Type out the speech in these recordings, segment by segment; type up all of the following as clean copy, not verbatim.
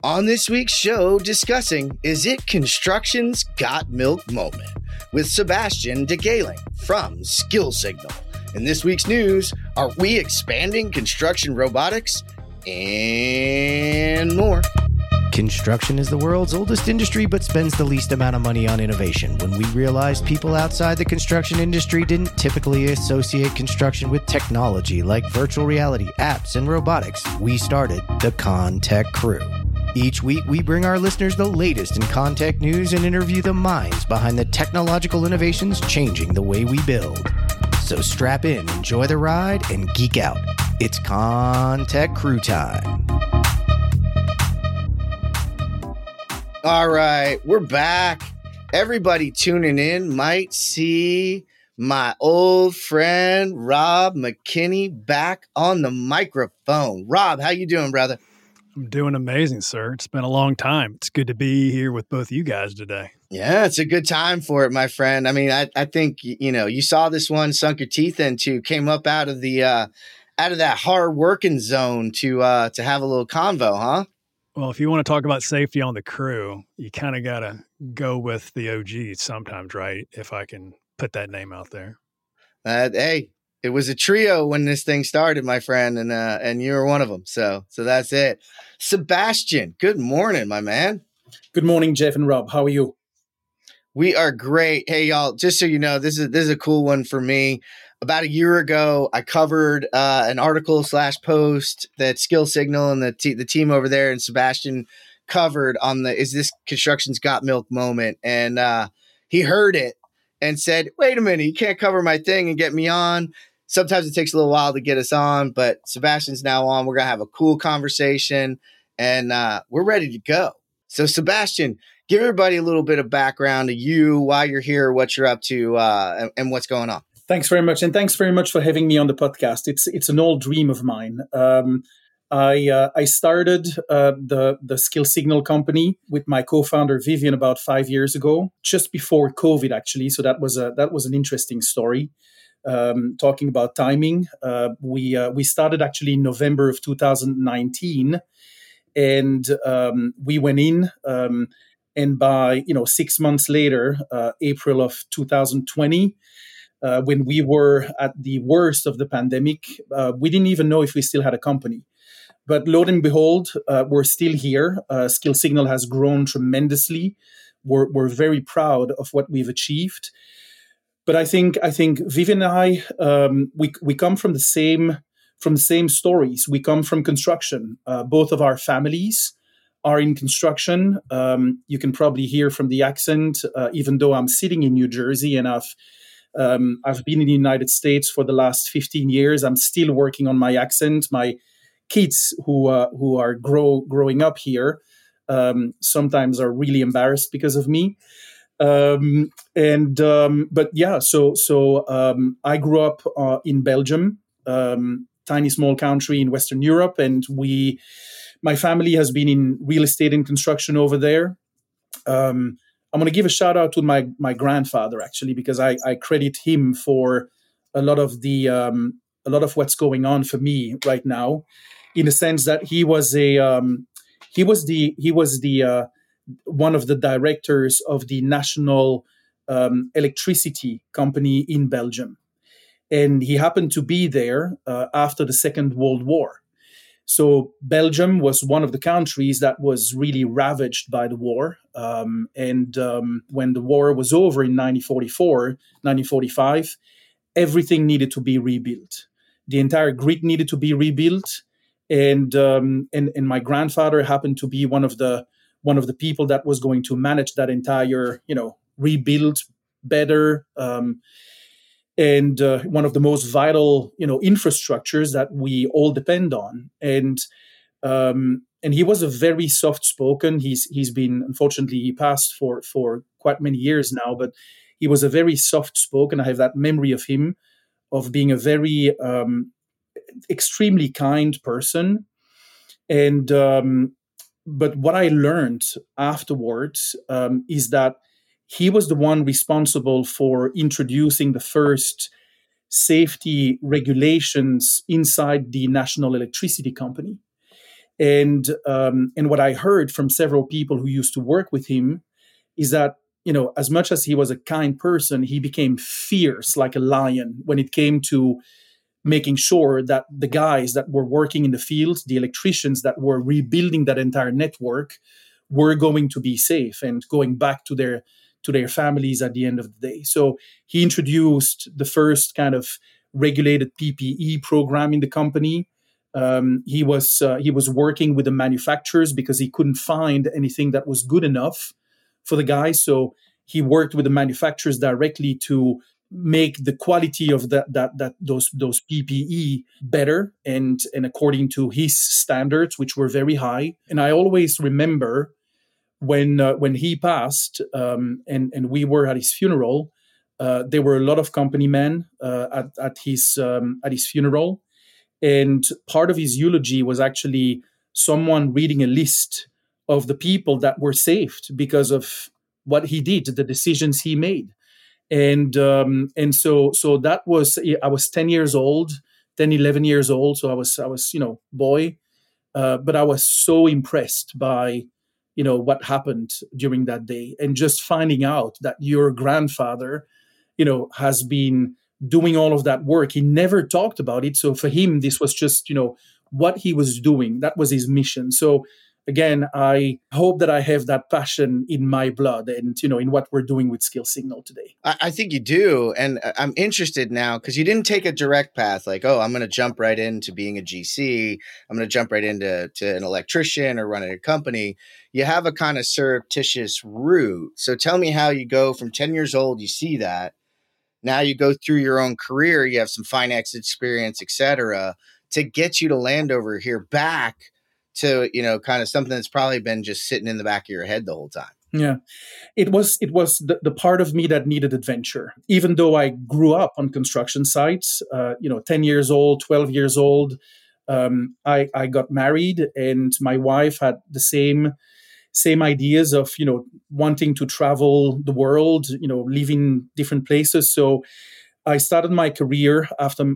On this week's show, discussing Is It Construction's Got Milk Moment with Sebastian DeGaling from Skill Signal. In this week's news, are we expanding construction robotics? And more. Construction is the world's oldest industry, but spends the least amount of money on innovation. When we realized people outside the construction industry didn't typically associate construction with technology like virtual reality, apps, and robotics, we started the ConTech Crew. Each week, we bring our listeners the latest in ConTech news and interview the minds behind the technological innovations changing the way we build. So strap in, enjoy the ride, and geek out. It's ConTech Crew time. All right, we're back. Everybody tuning in might see my old friend Rob McKinney back on the microphone. Rob, how you doing, brother? I'm doing amazing, sir. It's been a long time. It's good to be here with both you guys today. Yeah, it's a good time for it, my friend. I mean, I think, you saw this one, sunk your teeth into, came up out of that hard working zone to have a little convo, huh? Well, if you want to talk about safety on the crew, you kind of got to go with the OGs sometimes, right? If I can put that name out there. Hey, it was a trio when this thing started, my friend, and you were one of them. So that's it. Sebastian, good morning, my man. Good morning, Jeff and Rob. How are you? We are great. Hey, y'all, just so you know, this is a cool one for me. About a year ago, I covered an article / post that Skill Signal and the team over there and Sebastian covered on the Is This Construction's Got Milk moment. And he heard it and said, wait a minute, you can't cover my thing and get me on. Sometimes it takes a little while to get us on, but Sebastian's now on. We're going to have a cool conversation, and we're ready to go. So, Sebastian, give everybody a little bit of background to you, why you're here, what you're up to, and what's going on. Thanks very much, and thanks very much for having me on the podcast. It's an old dream of mine. I started the Skill Signal company with my co-founder Vivian about 5 years ago, just before COVID, actually. So that was an interesting story. Talking about timing, we started actually in November of 2019, and we went in. And by 6 months later, April of 2020. When we were at the worst of the pandemic, we didn't even know if we still had a company. But lo and behold, we're still here. Skill Signal has grown tremendously. We're very proud of what we've achieved. But I think Vivian and I, we come from the same stories. We come from construction. Both of our families are in construction. You can probably hear from the accent, even though I'm sitting in New Jersey and I've been in the United States for the last 15 years. I'm still working on my accent. My kids who are growing up here sometimes are really embarrassed because of me. But yeah, so I grew up in Belgium, tiny small country in Western Europe, and my family has been in real estate and construction over there. I'm going to give a shout out to my grandfather, actually, because I credit him for a lot of what's going on for me right now, in the sense that he was one of the directors of the national electricity company in Belgium, and he happened to be there after the Second World War. So Belgium was one of the countries that was really ravaged by the war. And when the war was over in 1945, everything needed to be rebuilt. The entire grid needed to be rebuilt. And my grandfather happened to be one of the people that was going to manage that entire, rebuild better. And one of the most vital, infrastructures that we all depend on. And he was a very soft-spoken. He's been, unfortunately, he passed for quite many years now, but he was a very soft-spoken. I have that memory of him, of being a very extremely kind person. And but what I learned afterwards is that he was the one responsible for introducing the first safety regulations inside the National Electricity Company. And what I heard from several people who used to work with him is that, as much as he was a kind person, he became fierce like a lion when it came to making sure that the guys that were working in the field, the electricians that were rebuilding that entire network, were going to be safe and going back to their families at the end of the day. So he introduced the first kind of regulated PPE program in the company. He was working with the manufacturers because he couldn't find anything that was good enough for the guys. So he worked with the manufacturers directly to make the quality of those PPE better and according to his standards, which were very high. And I always remember when he passed, and we were at his funeral. There were a lot of company men at his funeral, and part of his eulogy was actually someone reading a list of the people that were saved because of what he did, the decisions he made. And so that was, I was 10 years old, 10, 11 years old. So I was boy, but I was so impressed by, what happened during that day, and just finding out that your grandfather, has been doing all of that work. He never talked about it. So for him, this was just, what he was doing. That was his mission. So again, I hope that I have that passion in my blood and, in what we're doing with Skill Signal today. I think you do. And I'm interested now because you didn't take a direct path like, oh, I'm going to jump right into being a GC. I'm going to jump right into an electrician or running a company. You have a kind of surreptitious route. So tell me how you go from 10 years old, you see that. Now you go through your own career, you have some finance experience, et cetera, to get you to land over here back to, kind of something that's probably been just sitting in the back of your head the whole time. Yeah, it was the part of me that needed adventure. Even though I grew up on construction sites, 10 years old, 12 years old, I got married, and my wife had the same ideas of, wanting to travel the world, living different places. So I started my career after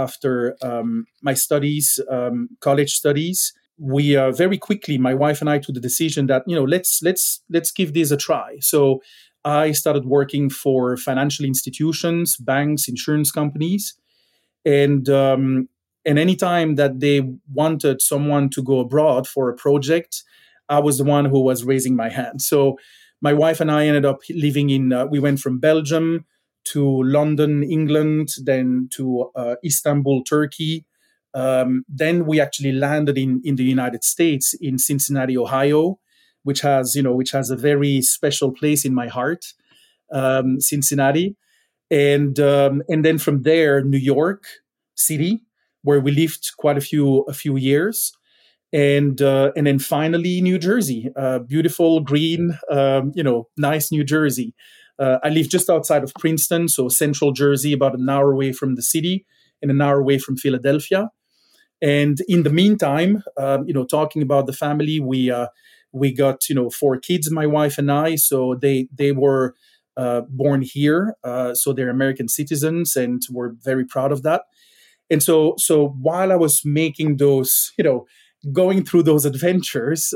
my studies, college studies. We very quickly, my wife and I, took the decision that let's give this a try. So I started working for financial institutions, banks, insurance companies, and anytime that they wanted someone to go abroad for a project, I was the one who was raising my hand. So my wife and I ended up living we went from Belgium to London, England, then to Istanbul, Turkey. Then we actually landed in the United States, in Cincinnati, Ohio, which has a very special place in my heart, Cincinnati. And then from there, New York City, where we lived quite a few years. And then finally New Jersey, beautiful, green, nice New Jersey. I live just outside of Princeton, so central Jersey, about an hour away from the city and an hour away from Philadelphia. And in the meantime, talking about the family, we got 4 kids, my wife and I. So they were born here, so they're American citizens, and we're very proud of that. And so while I was making those, going through those adventures,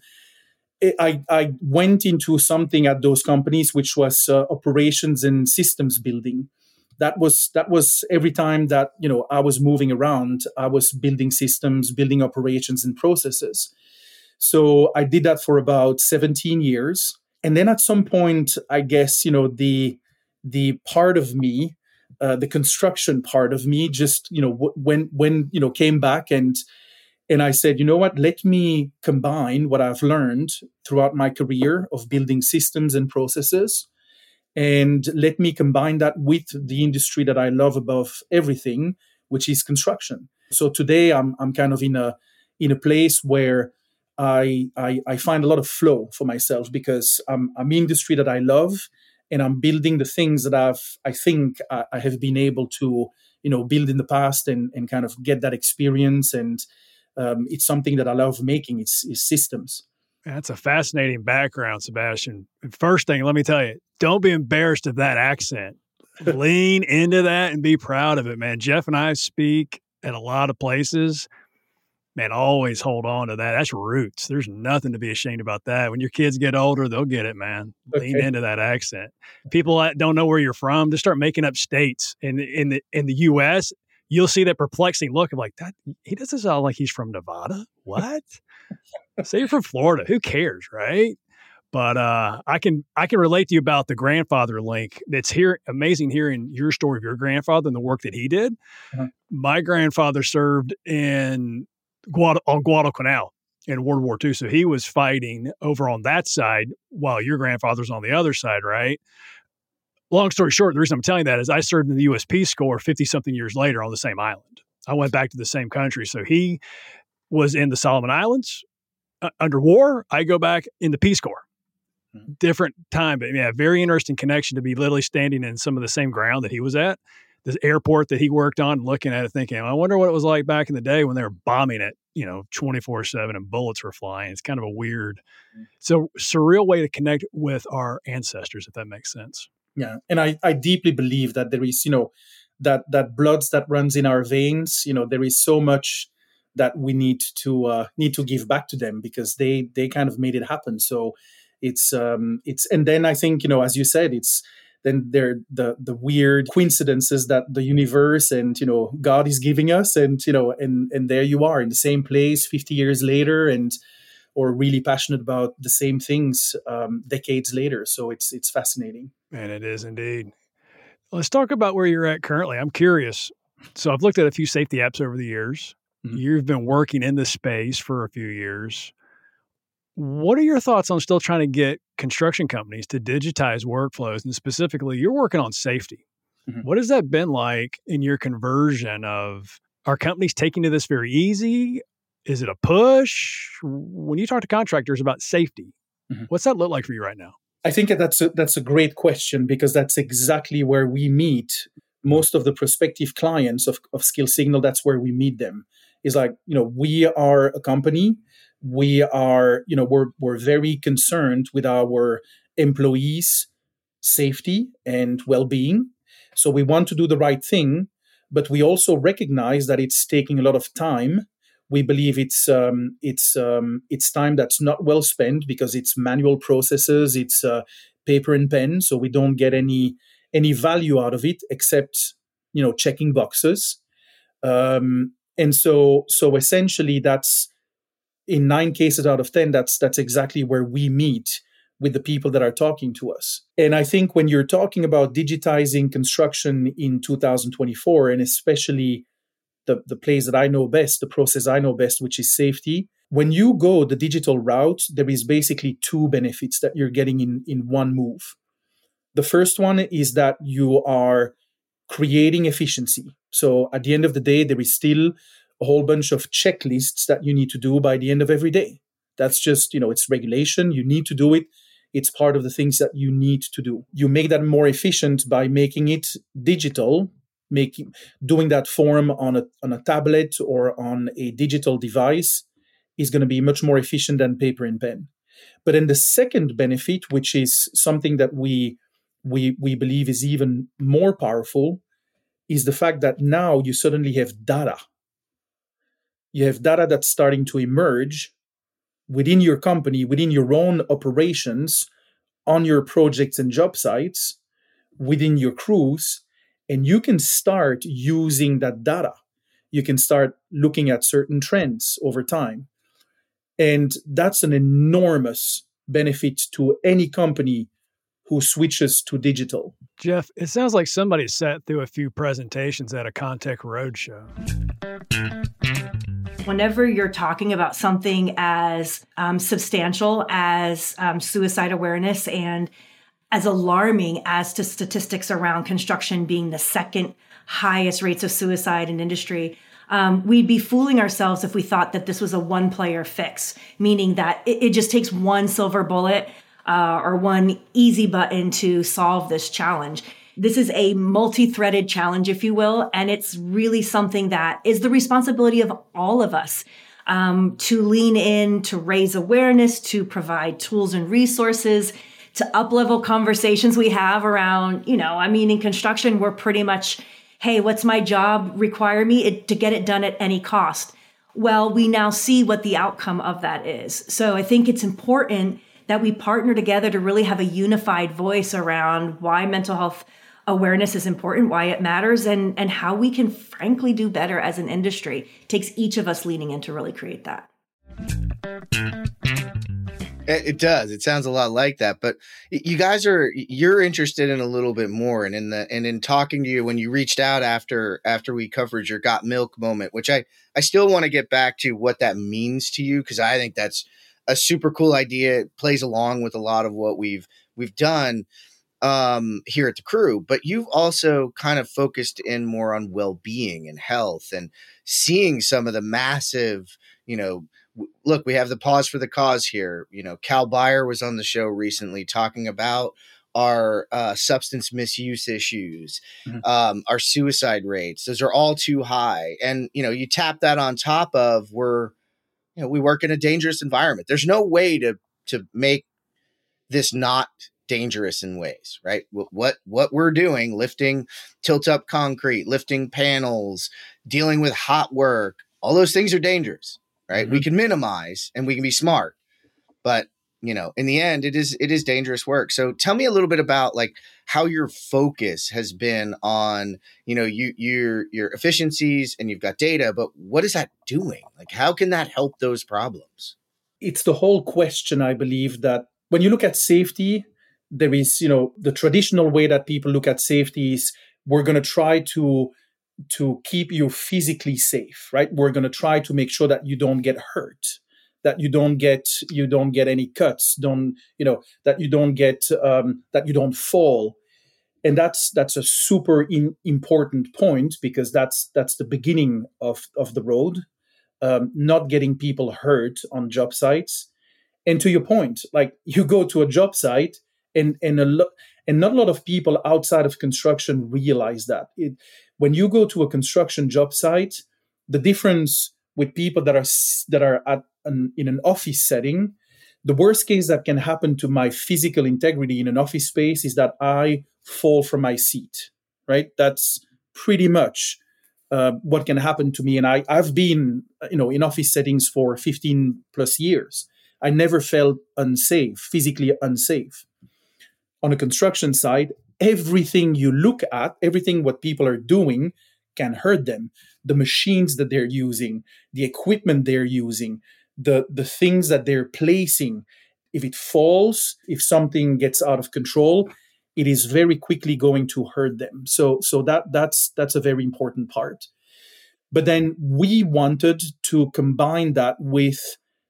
I went into something at those companies, which was operations and systems building. That was every time that I was moving around, I was building systems, building operations and processes. So I did that for about 17 years, and then at some point, I guess the part of me, the construction part of me, just when came back and I said, you know what, let me combine what I've learned throughout my career of building systems and processes, and let me combine that with the industry that I love above everything, which is construction. So today I'm kind of in a place where I find a lot of flow for myself, because I'm in industry that I love, and I'm building the things that I think I have been able to build in the past and kind of get that experience. And it's something that I love making. It's systems. That's a fascinating background, Sebastian. First thing, let me tell you, don't be embarrassed of that accent. Lean into that and be proud of it, man. Jeff and I speak at a lot of places. man, always hold on to that. That's roots. There's nothing to be ashamed about that. When your kids get older, they'll get it, man. Okay. Lean into that accent. People that don't know where you're from, just start making up states. In the U.S., you'll see that perplexing look of like, that he doesn't sound like he's from Nevada. What? Say you're from Florida. Who cares, right? But I can relate to you about the grandfather link. It's amazing hearing your story of your grandfather and the work that he did. Uh-huh. My grandfather served on Guadalcanal in World War II. So he was fighting over on that side while your grandfather's on the other side, right? Long story short, the reason I'm telling you that is I served in the U.S. Peace Corps 50-something years later on the same island. I went back to the same country. So he was in the Solomon Islands under war. I go back in the Peace Corps. Different time, but yeah, very interesting connection to be literally standing in some of the same ground that he was at, this airport that he worked on, looking at it thinking, I wonder what it was like back in the day when they were bombing it, 24/7 and bullets were flying. It's kind of a weird, so surreal way to connect with our ancestors, if that makes sense. Yeah. And I deeply believe that there is, that blood that runs in our veins, there is so much that we need to give back to them because they kind of made it happen. So it's and then I think, as you said, it's then there the weird coincidences that the universe and God is giving us, and and there you are in the same place 50 years later, or really passionate about the same things decades later. So it's fascinating. And it is indeed. Let's talk about where you're at currently. I'm curious. So I've looked at a few safety apps over the years. Mm-hmm. You've been working in this space for a few years. What are your thoughts on still trying to get construction companies to digitize workflows? And specifically, you're working on safety. Mm-hmm. What has that been like in your conversion of, are companies taking to this very easy? Is it a push? When you talk to contractors about safety, mm-hmm. what's that look like for you right now? I think that's a great question, because that's exactly where we meet most of the prospective clients of Skill Signal. That's where we meet them. Is like, we are a company. We are, we're very concerned with our employees' safety and well-being. So we want to do the right thing, but we also recognize that it's taking a lot of time. We believe it's time that's not well spent because it's manual processes, it's paper and pen, so we don't get any value out of it except checking boxes. And so essentially, that's in 9 cases out of 10, that's exactly where we meet with the people that are talking to us. And I think when you're talking about digitizing construction in 2024, and especially the place that I know best, the process I know best, which is safety, when you go the digital route, there is basically 2 benefits that you're getting in one move. The first one is that you are creating efficiency. So at the end of the day, there is still a whole bunch of checklists that you need to do by the end of every day. That's just, it's regulation. You need to do it. It's part of the things that you need to do. You make that more efficient by making it digital, doing that form on a tablet or on a digital device is going to be much more efficient than paper and pen. But then the second benefit, which is something that we believe is even more powerful, is the fact that now you suddenly have data. You have data that's starting to emerge within your company, within your own operations, on your projects and job sites, within your crews, and you can start using that data. You can start looking at certain trends over time. And that's an enormous benefit to any company who switches to digital. Jeff, it sounds like somebody sat through a few presentations at a Contech Roadshow. Whenever you're talking about something as substantial as suicide awareness and as alarming as to statistics around construction being the second highest rates of suicide in industry, we'd be fooling ourselves if we thought that this was a one-player fix, meaning that it just takes one silver bullet or one easy button to solve this challenge. This is a multi-threaded challenge, if you will, and it's really something that is the responsibility of all of us to lean in, to raise awareness, to provide tools and resources, to up-level conversations we have around, in construction, we're pretty much, hey, what's my job require me to get it done at any cost? well, we now see what the outcome of that is. So I think it's important that we partner together to really have a unified voice around why mental health awareness is important, why it matters, and how we can frankly do better as an industry. It takes each of us leaning in to really create that. It does. It sounds a lot like that, but you're interested in a little bit more, and in talking to you when you reached out after we covered your Got Milk moment, which I still want to get back to what that means to you, because I think that's a super cool idea. It plays along with a lot of what we've done here at the Crew, but you've also kind of focused in more on well-being and health and seeing some of the massive, look, we have the Pause for the Cause here. Cal Beyer was on the show recently talking about our substance misuse issues, our suicide rates. Those are all too high. And, you tap that on top of we work in a dangerous environment. There's no way to make this not dangerous in ways, right? What we're doing, lifting tilt up concrete, lifting panels, dealing with hot work, all those things are dangerous, right? Mm-hmm. We can minimize and we can be smart, but in the end, it is dangerous work. So tell me a little bit about like how your focus has been on, your efficiencies, and you've got data, but what is that doing? Like, how can that help those problems? It's the whole question, I believe, that when you look at safety, there is, the traditional way that people look at safety is we're going to try to keep you physically safe, right? We're going to try to make sure that you don't get hurt, that you don't get any cuts, that you don't fall. And that's a super important point, because that's the beginning of the road, not getting people hurt on job sites. And to your point, like you go to a job site and not a lot of people outside of construction realize that. When you go to a construction job site, the difference with people that are in an office setting, the worst case that can happen to my physical integrity in an office space is that I fall from my seat, right? That's pretty much what can happen to me. And I've been, in office settings for 15 plus years. I never felt unsafe, physically unsafe. On a construction site, everything you look at, everything what people are doing can hurt them. The machines that they're using, the equipment they're using, the things that they're placing. If it falls, if something gets out of control, it is very quickly going to hurt them. So that's a very important part. But then we wanted to combine that with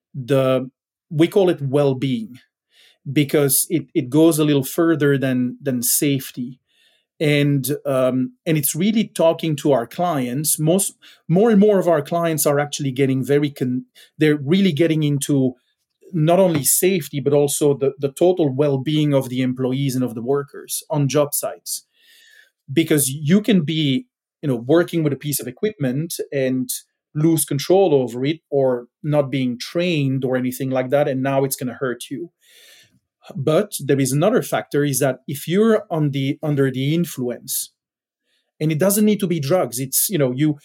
we call it well-being, because it goes a little further than safety. And it's really talking to our clients. More and more of our clients are actually getting they're really getting into not only safety, but also the total well-being of the employees and of the workers on job sites. Because you can be, working with a piece of equipment and lose control over it, or not being trained or anything like that, and now it's going to hurt you. But there is another factor, is that if you're under the influence, and it doesn't need to be drugs, it's you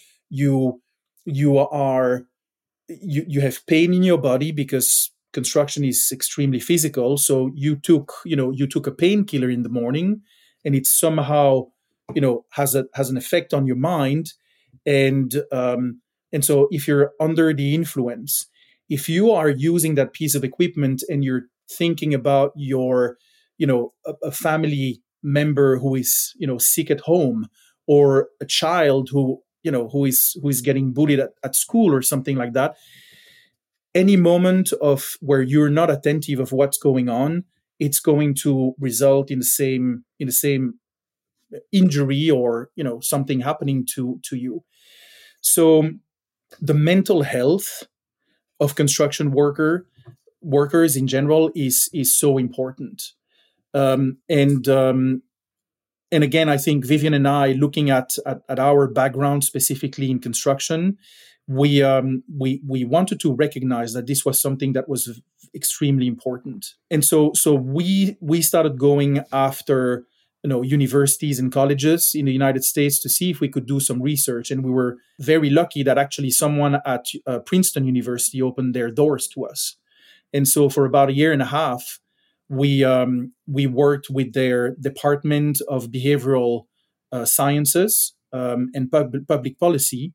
have pain in your body because construction is extremely physical. So you took a painkiller in the morning, and it somehow has an effect on your mind, and so if you're under the influence, if you are using that piece of equipment and you're thinking about your, a family member who is, sick at home, or a child who is getting bullied at school or something like that, any moment of where you're not attentive of what's going on, it's going to result in the same injury, or something happening to you. So the mental health of construction workers in general is so important. And again, I think Vivian and I, looking at our background specifically in construction, we wanted to recognize that this was something that was extremely important. And so we started going after universities and colleges in the United States to see if we could do some research. And we were very lucky that actually someone at Princeton University opened their doors to us. And so for about a year and a half, we worked with their Department of Behavioral Sciences and Public Policy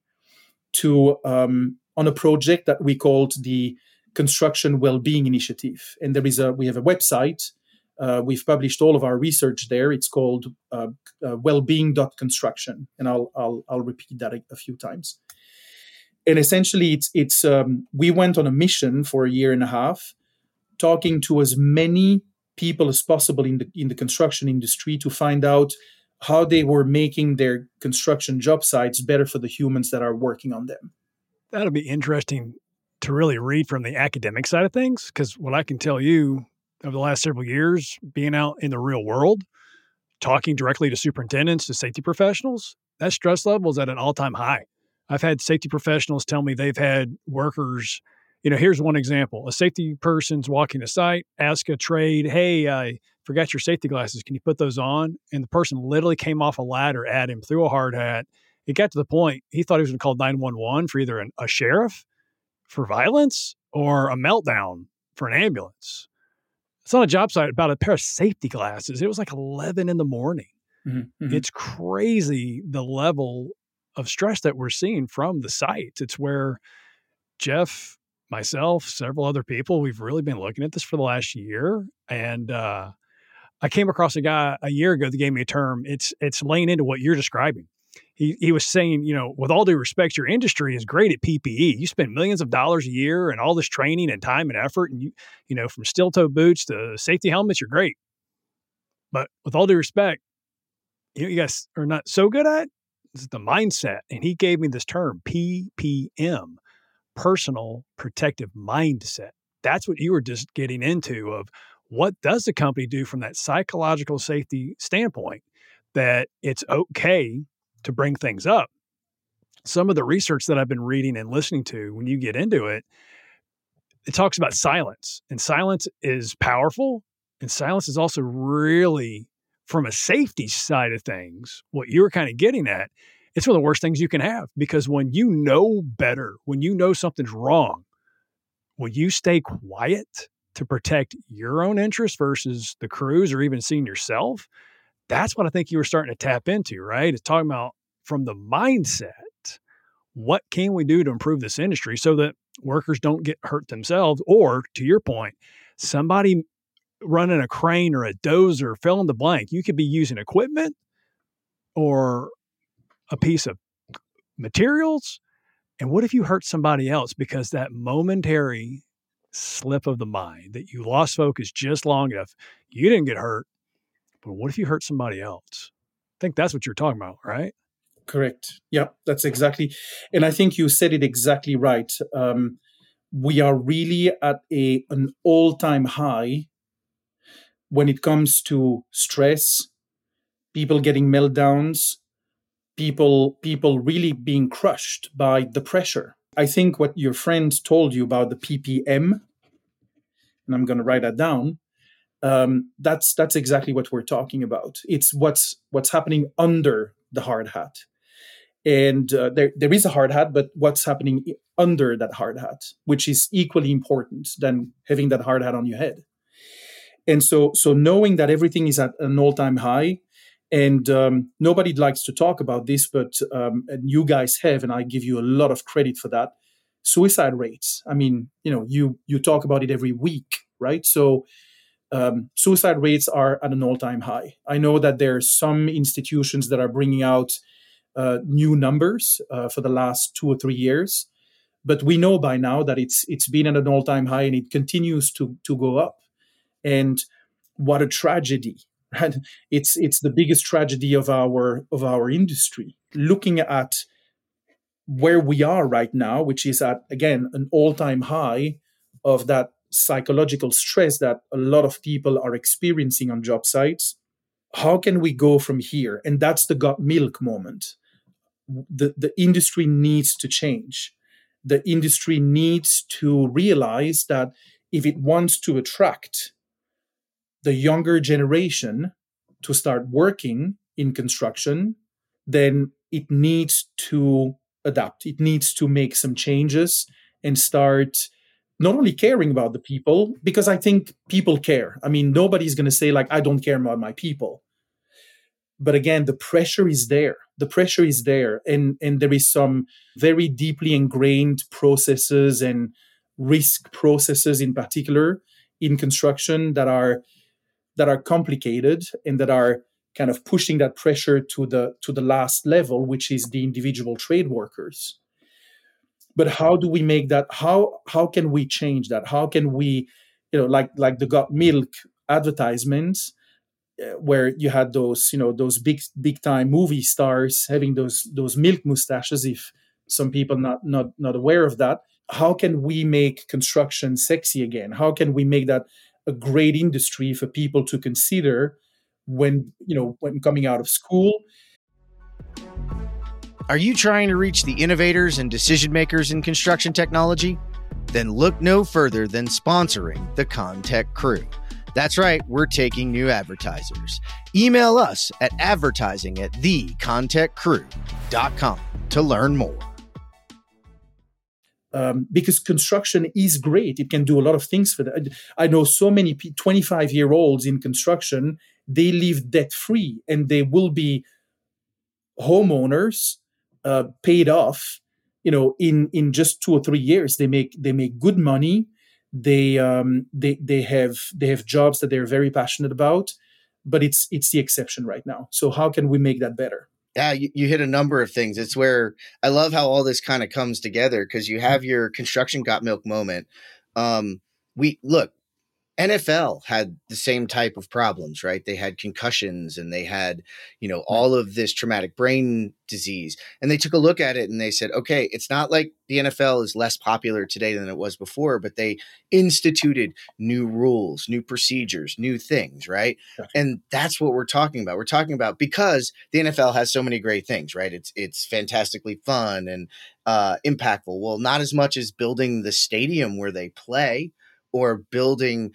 on a project that we called the Construction Wellbeing Initiative. And we have a website. We've published all of our research there. It's called wellbeing.construction, and I'll repeat that a few times. And essentially, it's we went on a mission for a year and a half, talking to as many people as possible in the construction industry to find out how they were making their construction job sites better for the humans that are working on them. That'll be interesting to really read from the academic side of things, because what I can tell you over the last several years, being out in the real world, talking directly to superintendents, to safety professionals, that stress level is at an all-time high. I've had safety professionals tell me they've had workers, here's one example. A safety person's walking the site, ask a trade, hey, I forgot your safety glasses. Can you put those on? And the person literally came off a ladder at him, threw a hard hat. It got to the point he thought he was going to call 911 for either a sheriff for violence or a meltdown for an ambulance. It's on a job site about a pair of safety glasses. It was like 11 in the morning. Mm-hmm, mm-hmm. It's crazy the level of stress that we're seeing from the site. It's where Jeff, myself, several other people, we've really been looking at this for the last year. And I came across a guy a year ago that gave me a term. It's laying into what you're describing. He was saying, with all due respect, your industry is great at PPE. You spend millions of dollars a year and all this training and time and effort, and from steel-toe boots to safety helmets, you're great. But with all due respect, you guys are not so good at this is the mindset. And he gave me this term, PPM, personal protective mindset. That's what you were just getting into of what does the company do from that psychological safety standpoint, that it's okay to bring things up. Some of the research that I've been reading and listening to, when you get into it, it talks about silence, and silence is powerful. And silence is also really, from a safety side of things, what you were kind of getting at, it's one of the worst things you can have, because when you know better, when you know something's wrong, will you stay quiet to protect your own interests versus the crews or even seeing yourself? That's what I think you were starting to tap into, right? It's talking about from the mindset, what can we do to improve this industry so that workers don't get hurt themselves? Or to your point, somebody running a crane or a dozer, fill in the blank. You could be using equipment or a piece of materials. And what if you hurt somebody else because that momentary slip of the mind, that you lost focus just long enough, you didn't get hurt, but what if you hurt somebody else? I think that's what you're talking about, right? Correct. Yeah, that's exactly. And I think you said it exactly right. We are really at an all-time high when it comes to stress, people getting meltdowns, people really being crushed by the pressure. I think what your friend told you about the PPM, and I'm going to write that down, that's exactly what we're talking about. It's what's happening under the hard hat. And there is a hard hat, but what's happening under that hard hat, which is equally important than having that hard hat on your head. And so knowing that everything is at an all-time high, and nobody likes to talk about this, but and you guys have, and I give you a lot of credit for that, suicide rates. I mean, you talk about it every week, right? So suicide rates are at an all-time high. I know that there are some institutions that are bringing out new numbers for the last 2 or 3 years, but we know by now that it's been at an all-time high and it continues to go up. And what a tragedy! Right? It's the biggest tragedy of our industry. Looking at where we are right now, which is at again an all-time high of that psychological stress that a lot of people are experiencing on job sites. How can we go from here? And that's the got milk moment. The industry needs to change. The industry needs to realize that if it wants to attract the younger generation, to start working in construction, then it needs to adapt. It needs to make some changes and start not only caring about the people, because I think people care. I mean, nobody's going to say, like, I don't care about my people. But again, the pressure is there. The pressure is there. And there is some very deeply ingrained processes and risk processes in particular in construction that are complicated and that are kind of pushing that pressure to the last level, which is the individual trade workers. But how do we make that? How can we change that? How can we, like the Got Milk advertisements, where you had those big time movie stars having those milk mustaches? If some people not aware of that, how can we make construction sexy again? How can we make that a great industry for people to consider when coming out of school? Are you trying to reach the innovators and decision makers in construction technology? Then look no further than sponsoring the Contech Crew. That's right, we're taking new advertisers. Email us at advertising@thecontechcrew.com to learn more. Because construction is great. It can do a lot of things for that. I know so many 25-year-olds in construction, they live debt-free and they will be homeowners, paid off, in just 2 or 3 years. They make good money. They have jobs that they're very passionate about, but it's the exception right now. So how can we make that better? Yeah, you hit a number of things. It's where I love how all this kind of comes together, because you have your construction got milk moment. NFL had the same type of problems, right? They had concussions and they had, all of this traumatic brain disease. And they took a look at it and they said, okay, it's not like the NFL is less popular today than it was before, but they instituted new rules, new procedures, new things, right? Gotcha. And that's what we're talking about. We're talking about, because the NFL has so many great things, right? It's fantastically fun and impactful. Well, not as much as building the stadium where they play, or building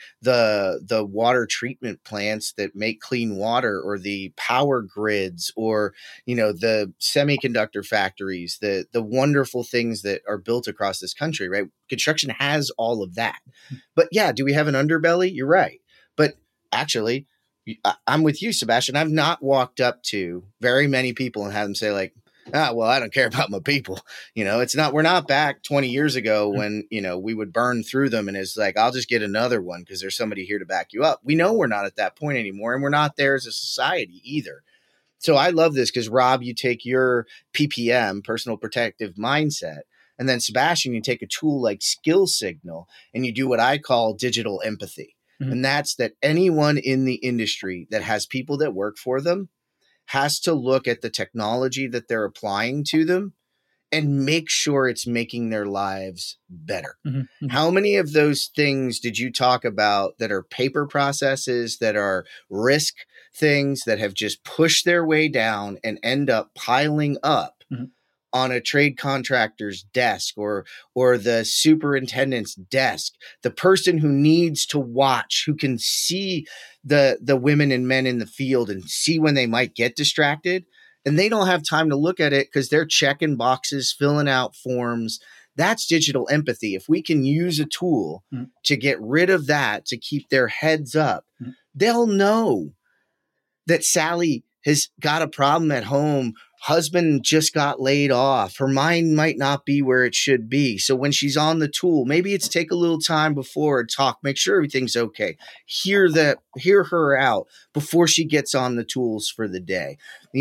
the water treatment plants that make clean water, or the power grids, or, the semiconductor factories, the wonderful things that are built across this country, right? Construction has all of that. But yeah, do we have an underbelly? You're right. But actually, I'm with you, Sebastian. I've not walked up to very many people and had them say, like, well, I don't care about my people. We're not back 20 years ago when, we would burn through them and it's like, I'll just get another one because there's somebody here to back you up. We know we're not at that point anymore, and we're not there as a society either. So I love this because, Rob, you take your PPM, personal protective mindset, and then Sebastian, you take a tool like Skill Signal and you do what I call digital empathy. Mm-hmm. And that's that anyone in the industry that has people that work for them has to look at the technology that they're applying to them and make sure it's making their lives better. Mm-hmm. Mm-hmm. How many of those things did you talk about that are paper processes, that are risk things that have just pushed their way down and end up piling up on a trade contractor's desk or the superintendent's desk, the person who needs to watch, who can see the women and men in the field and see when they might get distracted, and they don't have time to look at it because they're checking boxes, filling out forms. That's digital empathy. If we can use a tool to get rid of that, to keep their heads up, they'll know that Sally has got a problem at home. Husband just got laid off. Her mind might not be where it should be. So when she's on the tool, maybe it's take a little time before and talk, make sure everything's okay. Hear her out before she gets on the tools for the day.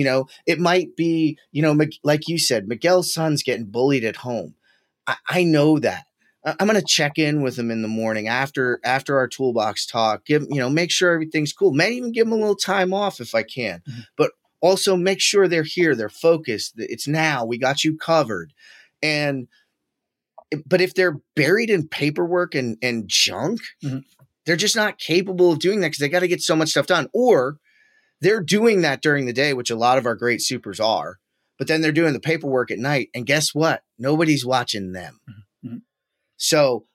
It might be, like you said, Miguel's son's getting bullied at home. I know that. I'm going to check in with him in the morning after our toolbox talk, make sure everything's cool. Maybe even give him a little time off if I can, but also make sure they're here. They're focused. It's now. We got you covered. But if they're buried in paperwork and junk, they're just not capable of doing that because they got to get so much stuff done. Or they're doing that during the day, which a lot of our great supers are, but then they're doing the paperwork at night. And guess what? Nobody's watching them. So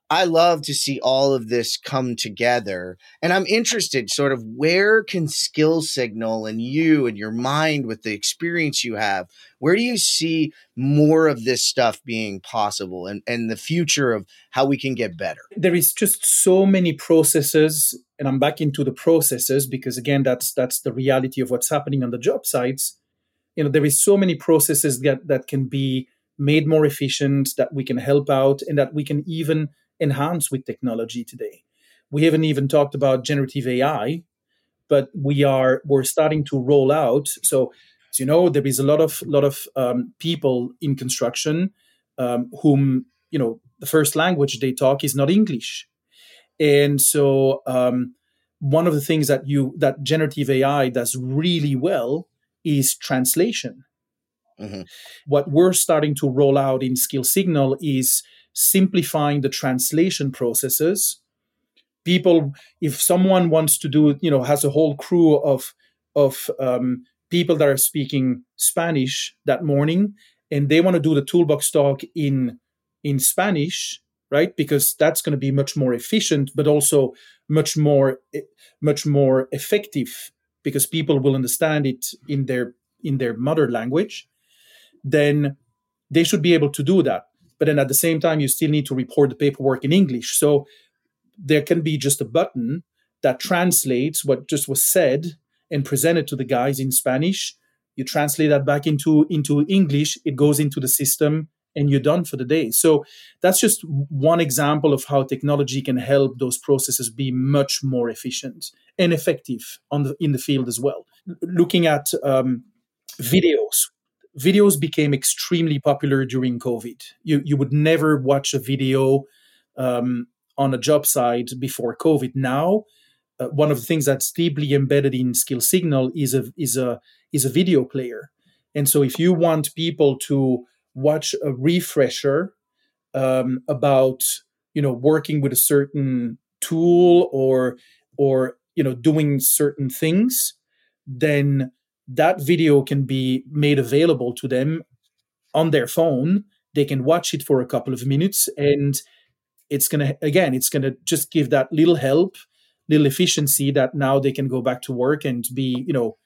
I love to see all of this come together. And I'm interested sort of where can Skill Signal and you and your mind with the experience you have, where do you see more of this stuff being possible and the future of how we can get better? There is just so many processes, and I'm back into the processes because again, that's the reality of what's happening on the job sites. There is so many processes that can be made more efficient, that we can help out, and that we can even enhance with technology today. We haven't even talked about generative AI, but we're starting to roll out. So, as you know, there is a lot of people in construction whom the first language they talk is not English, and so one of the things that generative AI does really well is translation. Mm-hmm. What we're starting to roll out in Skill Signal is simplifying the translation processes. People, if someone wants to do, has a whole crew of people that are speaking Spanish that morning, and they want to do the toolbox talk in Spanish, right? Because that's going to be much more efficient, but also much more effective, because people will understand it in their mother language. Then they should be able to do that. But then at the same time, you still need to report the paperwork in English. So there can be just a button that translates what just was said and presented to the guys in Spanish. You translate that back into English, it goes into the system, and you're done for the day. So that's just one example of how technology can help those processes be much more efficient and effective in the field as well. Looking at videos became extremely popular during COVID. You would never watch a video on a job site before COVID. Now, one of the things that's deeply embedded in Skill Signal is a video player. And so if you want people to watch a refresher about working with a certain tool or doing certain things, then that video can be made available to them on their phone. They can watch it for a couple of minutes, and it's going to just give that little help, little efficiency, that now they can go back to work and be,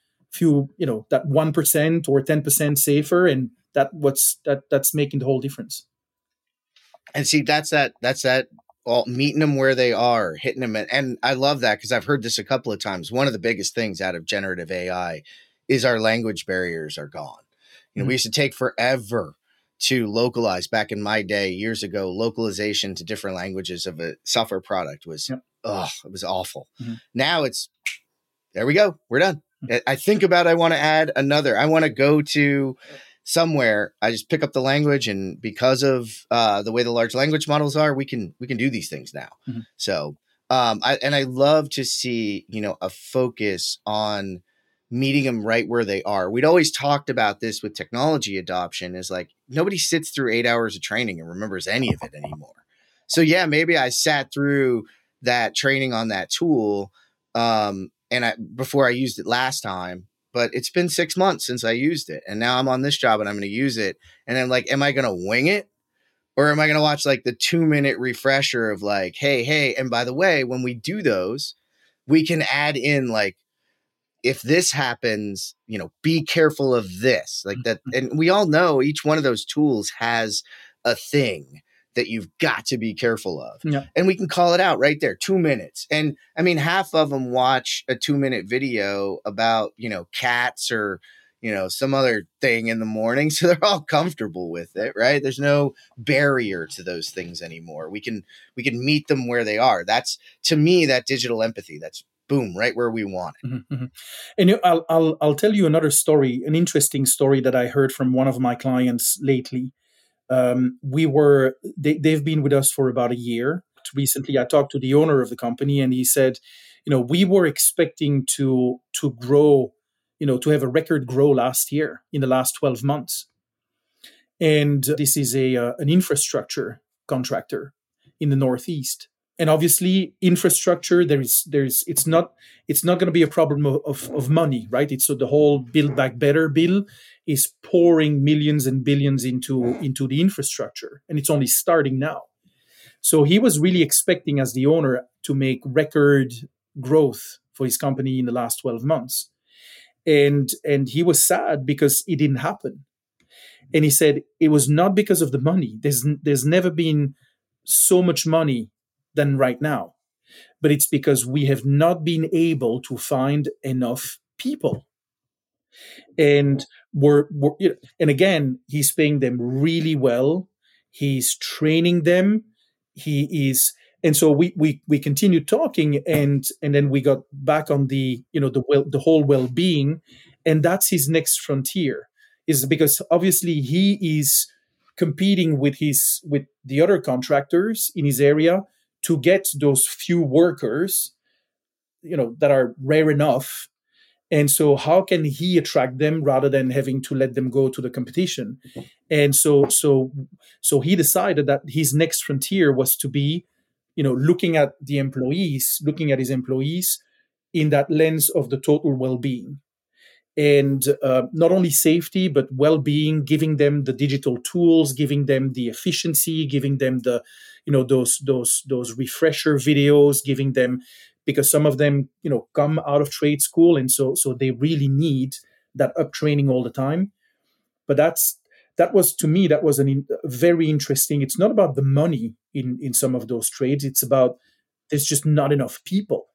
that 1% or 10% safer. And that's making the whole difference. And see, that's that all meeting them where they are, hitting them. And I love that, because I've heard this a couple of times. One of the biggest things out of generative AI is our language barriers are gone. We used to take forever to localize. Back in my day, years ago, localization to different languages of a software product was, it was awful. Mm-hmm. Now there we go. We're done. I think about, I want to add another. I want to go to somewhere. I just pick up the language, and because of the way the large language models are, we can do these things now. Mm-hmm. So, I love to see, a focus on meeting them right where they are. We'd always talked about this with technology adoption, is like nobody sits through 8 hours of training and remembers any of it anymore. So yeah, maybe I sat through that training on that tool before I used it last time, but it's been 6 months since I used it, and now I'm on this job and I'm going to use it. And I'm like, am I going to wing it? Or am I going to watch like the 2-minute refresher of like, hey, and by the way, when we do those, we can add in like, if this happens, be careful of this, like that. And we all know each one of those tools has a thing that you've got to be careful of. Yeah. And we can call it out right there, 2 minutes. And I mean, half of them watch a 2-minute video about, cats or, some other thing in the morning. So they're all comfortable with it, right? There's no barrier to those things anymore. We can meet them where they are. That's, to me, that digital empathy. That's boom, right where we want it. Mm-hmm. And I'll tell you another story, an interesting story that I heard from one of my clients lately. They've been with us for about a year. Recently, I talked to the owner of the company, and he said, we were expecting to grow, to have a record grow last year in the last 12 months. And this is an infrastructure contractor in the Northeast. And obviously, infrastructure, it's not going to be a problem of money, right? It's so the whole Build Back Better bill is pouring millions and billions into the infrastructure, and it's only starting now. So he was really expecting, as the owner, to make record growth for his company in the last 12 months. And he was sad because it didn't happen. And he said it was not because of the money. There's never been so much money than right now. But it's because we have not been able to find enough people. And and again, he's paying them really well. He's training them. And so we continued talking, and then we got back on the whole well-being, and that's his next frontier, is because obviously he is competing with the other contractors in his area to get those few workers, that are rare enough. And so how can he attract them rather than having to let them go to the competition? And so he decided that his next frontier was to be, looking at his employees in that lens of the total well-being. And not only safety, but well-being, giving them the digital tools, giving them the efficiency, giving them the, those refresher videos, giving them, because some of them, come out of trade school, and so they really need that up training all the time. But that was very interesting. It's not about the money in some of those trades. It's about there's just not enough people.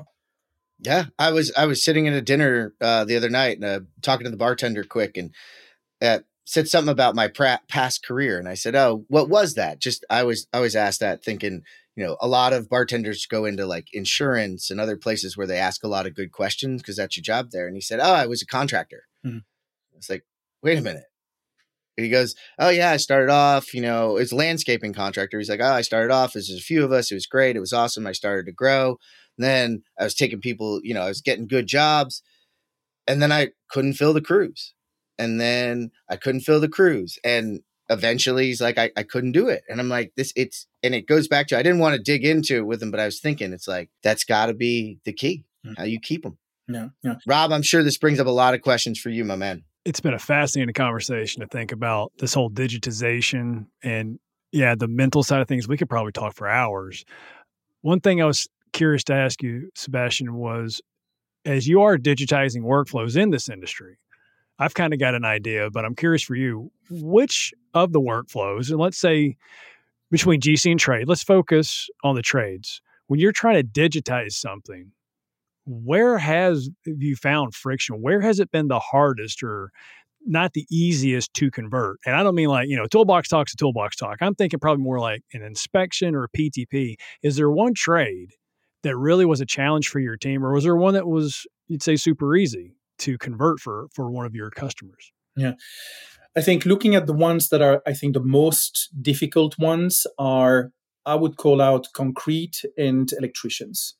Yeah, I was sitting at a dinner the other night and talking to the bartender quick, and said something about my past career, and I said, "Oh, what was that?" Just I was asked that, thinking, a lot of bartenders go into like insurance and other places where they ask a lot of good questions because that's your job there. And he said, "Oh, I was a contractor." Mm-hmm. It's like, wait a minute. And he goes, "Oh yeah, I started off, it's a landscaping contractor." He's like, "Oh, I started off, there's a few of us. It was great. It was awesome. I started to grow. And then I was taking people, I was getting good jobs. And then I couldn't fill the crews. And then I couldn't fill the crews. And eventually he's like, I couldn't do it." And I'm like, and it goes back to, I didn't want to dig into it with him, but I was thinking, it's like, that's got to be the key, how you keep them. Yeah. Rob, I'm sure this brings up a lot of questions for you, my man. It's been a fascinating conversation to think about this whole digitization and the mental side of things. We could probably talk for hours. One thing I was curious to ask you, Sebastian, was as you are digitizing workflows in this industry, I've kind of got an idea, but I'm curious for you, which of the workflows, and let's say between GC and trade, let's focus on the trades. When you're trying to digitize something, where have you found friction? Where has it been the hardest or not the easiest to convert? And I don't mean like, toolbox talk's a toolbox talk. I'm thinking probably more like an inspection or a PTP. Is there one trade that really was a challenge for your team, or was there one that was, you'd say, super easy to convert for one of your customers? Yeah. I think looking at the ones that are, I think the most difficult ones are, I would call out concrete and electricians.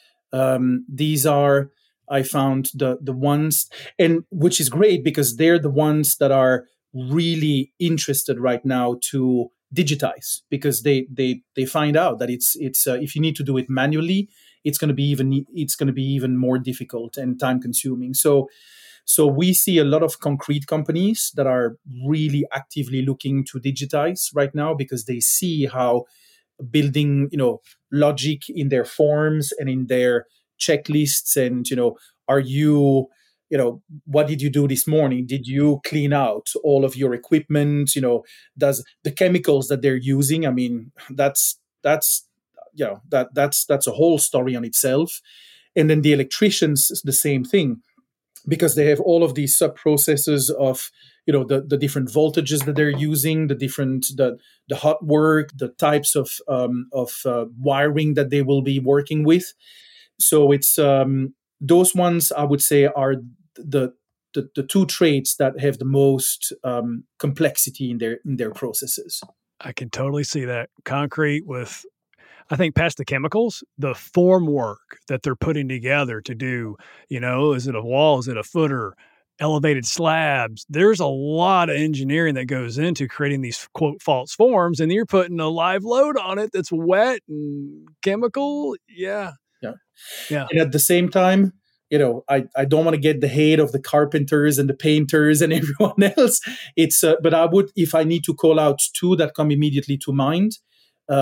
These are, I found the ones, and which is great because they're the ones that are really interested right now to digitize, because they find out that it's if you need to do it manually, it's going to be even more difficult and time consuming. So we see a lot of concrete companies that are really actively looking to digitize right now because they see how building, logic in their forms and in their checklists, and, are you, what did you do this morning? Did you clean out all of your equipment? Does the chemicals that they're using? I mean, that's a whole story on itself. And then the electricians, the same thing, because they have all of these sub processes of, the different voltages that they're using, the hot work, the types of wiring that they will be working with. So it's those ones, I would say, are the two trades that have the most complexity in their processes. I can totally see that. Concrete with, I think, past the chemicals, the form work that they're putting together to do, is it a wall? Is it a footer? Elevated slabs. There's a lot of engineering that goes into creating these, quote, false forms, and you're putting a live load on it that's wet and chemical. Yeah. And at the same time, I don't want to get the hate of the carpenters and the painters and everyone else. It's but I would, if I need to call out two that come immediately to mind,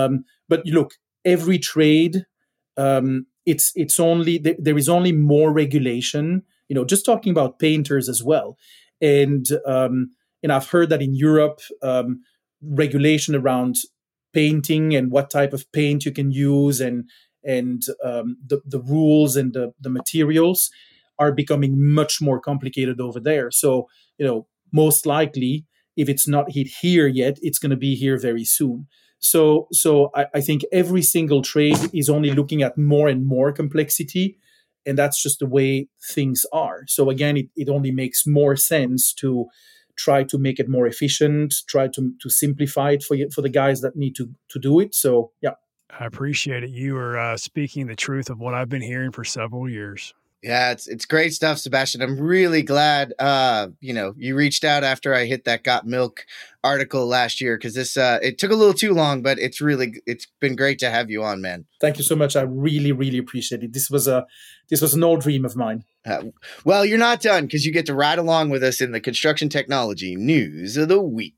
But look, every trade, it's only there is only more regulation. Just talking about painters as well, and I've heard that in Europe, regulation around painting and what type of paint you can use and the rules and the materials are becoming much more complicated over there. So, most likely, if it's not hit here yet, it's going to be here very soon. So I think every single trade is only looking at more and more complexity, and that's just the way things are. So again, it only makes more sense to try to make it more efficient, try to simplify it for the guys that need to do it. So, yeah. I appreciate it. You are speaking the truth of what I've been hearing for several years. Yeah, it's great stuff, Sebastian. I'm really glad you reached out after I hit that Got Milk article last year, because this it took a little too long, but it's been great to have you on, man. Thank you so much. I really, really appreciate it. This was an old dream of mine. Well, you're not done, because you get to ride along with us in the construction technology news of the week.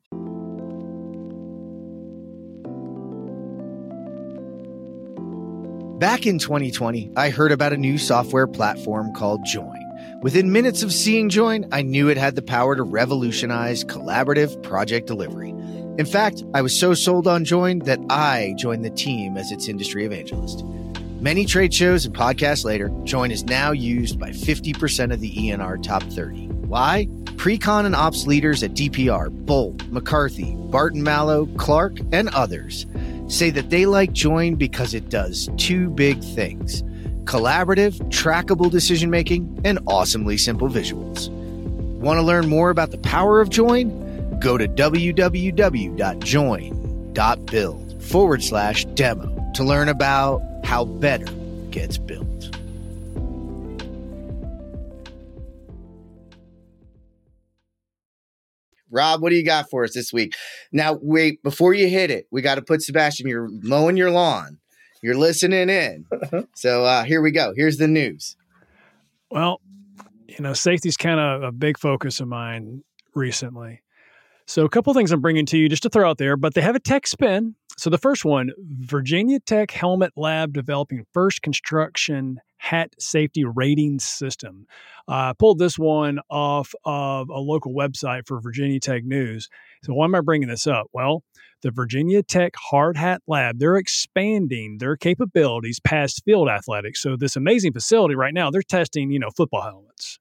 Back in 2020, I heard about a new software platform called Join. Within minutes of seeing Join, I knew it had the power to revolutionize collaborative project delivery. In fact, I was so sold on Join that I joined the team as its industry evangelist. Many trade shows and podcasts later, Join is now used by 50% of the ENR top 30. Why? Pre-con and ops leaders at DPR, Bolt, McCarthy, Barton Mallow, Clark, and others say that they like Join because it does two big things: collaborative, trackable decision-making, and awesomely simple visuals. Want to learn more about the power of Join? Go to www.join.build/demo to learn about how better gets built. Rob, what do you got for us this week? Now, wait, before you hit it, we got to put Sebastian, you're mowing your lawn. You're listening in. So here we go. Here's the news. Well, safety is kind of a big focus of mine recently. So a couple of things I'm bringing to you just to throw out there, but they have a tech spin. So the first one, Virginia Tech Helmet Lab developing first construction hat safety rating system. I pulled this one off of a local website for Virginia Tech News. So why am I bringing this up? Well, the Virginia Tech Hard Hat Lab, they're expanding their capabilities past field athletics. So this amazing facility right now, they're testing, football helmets.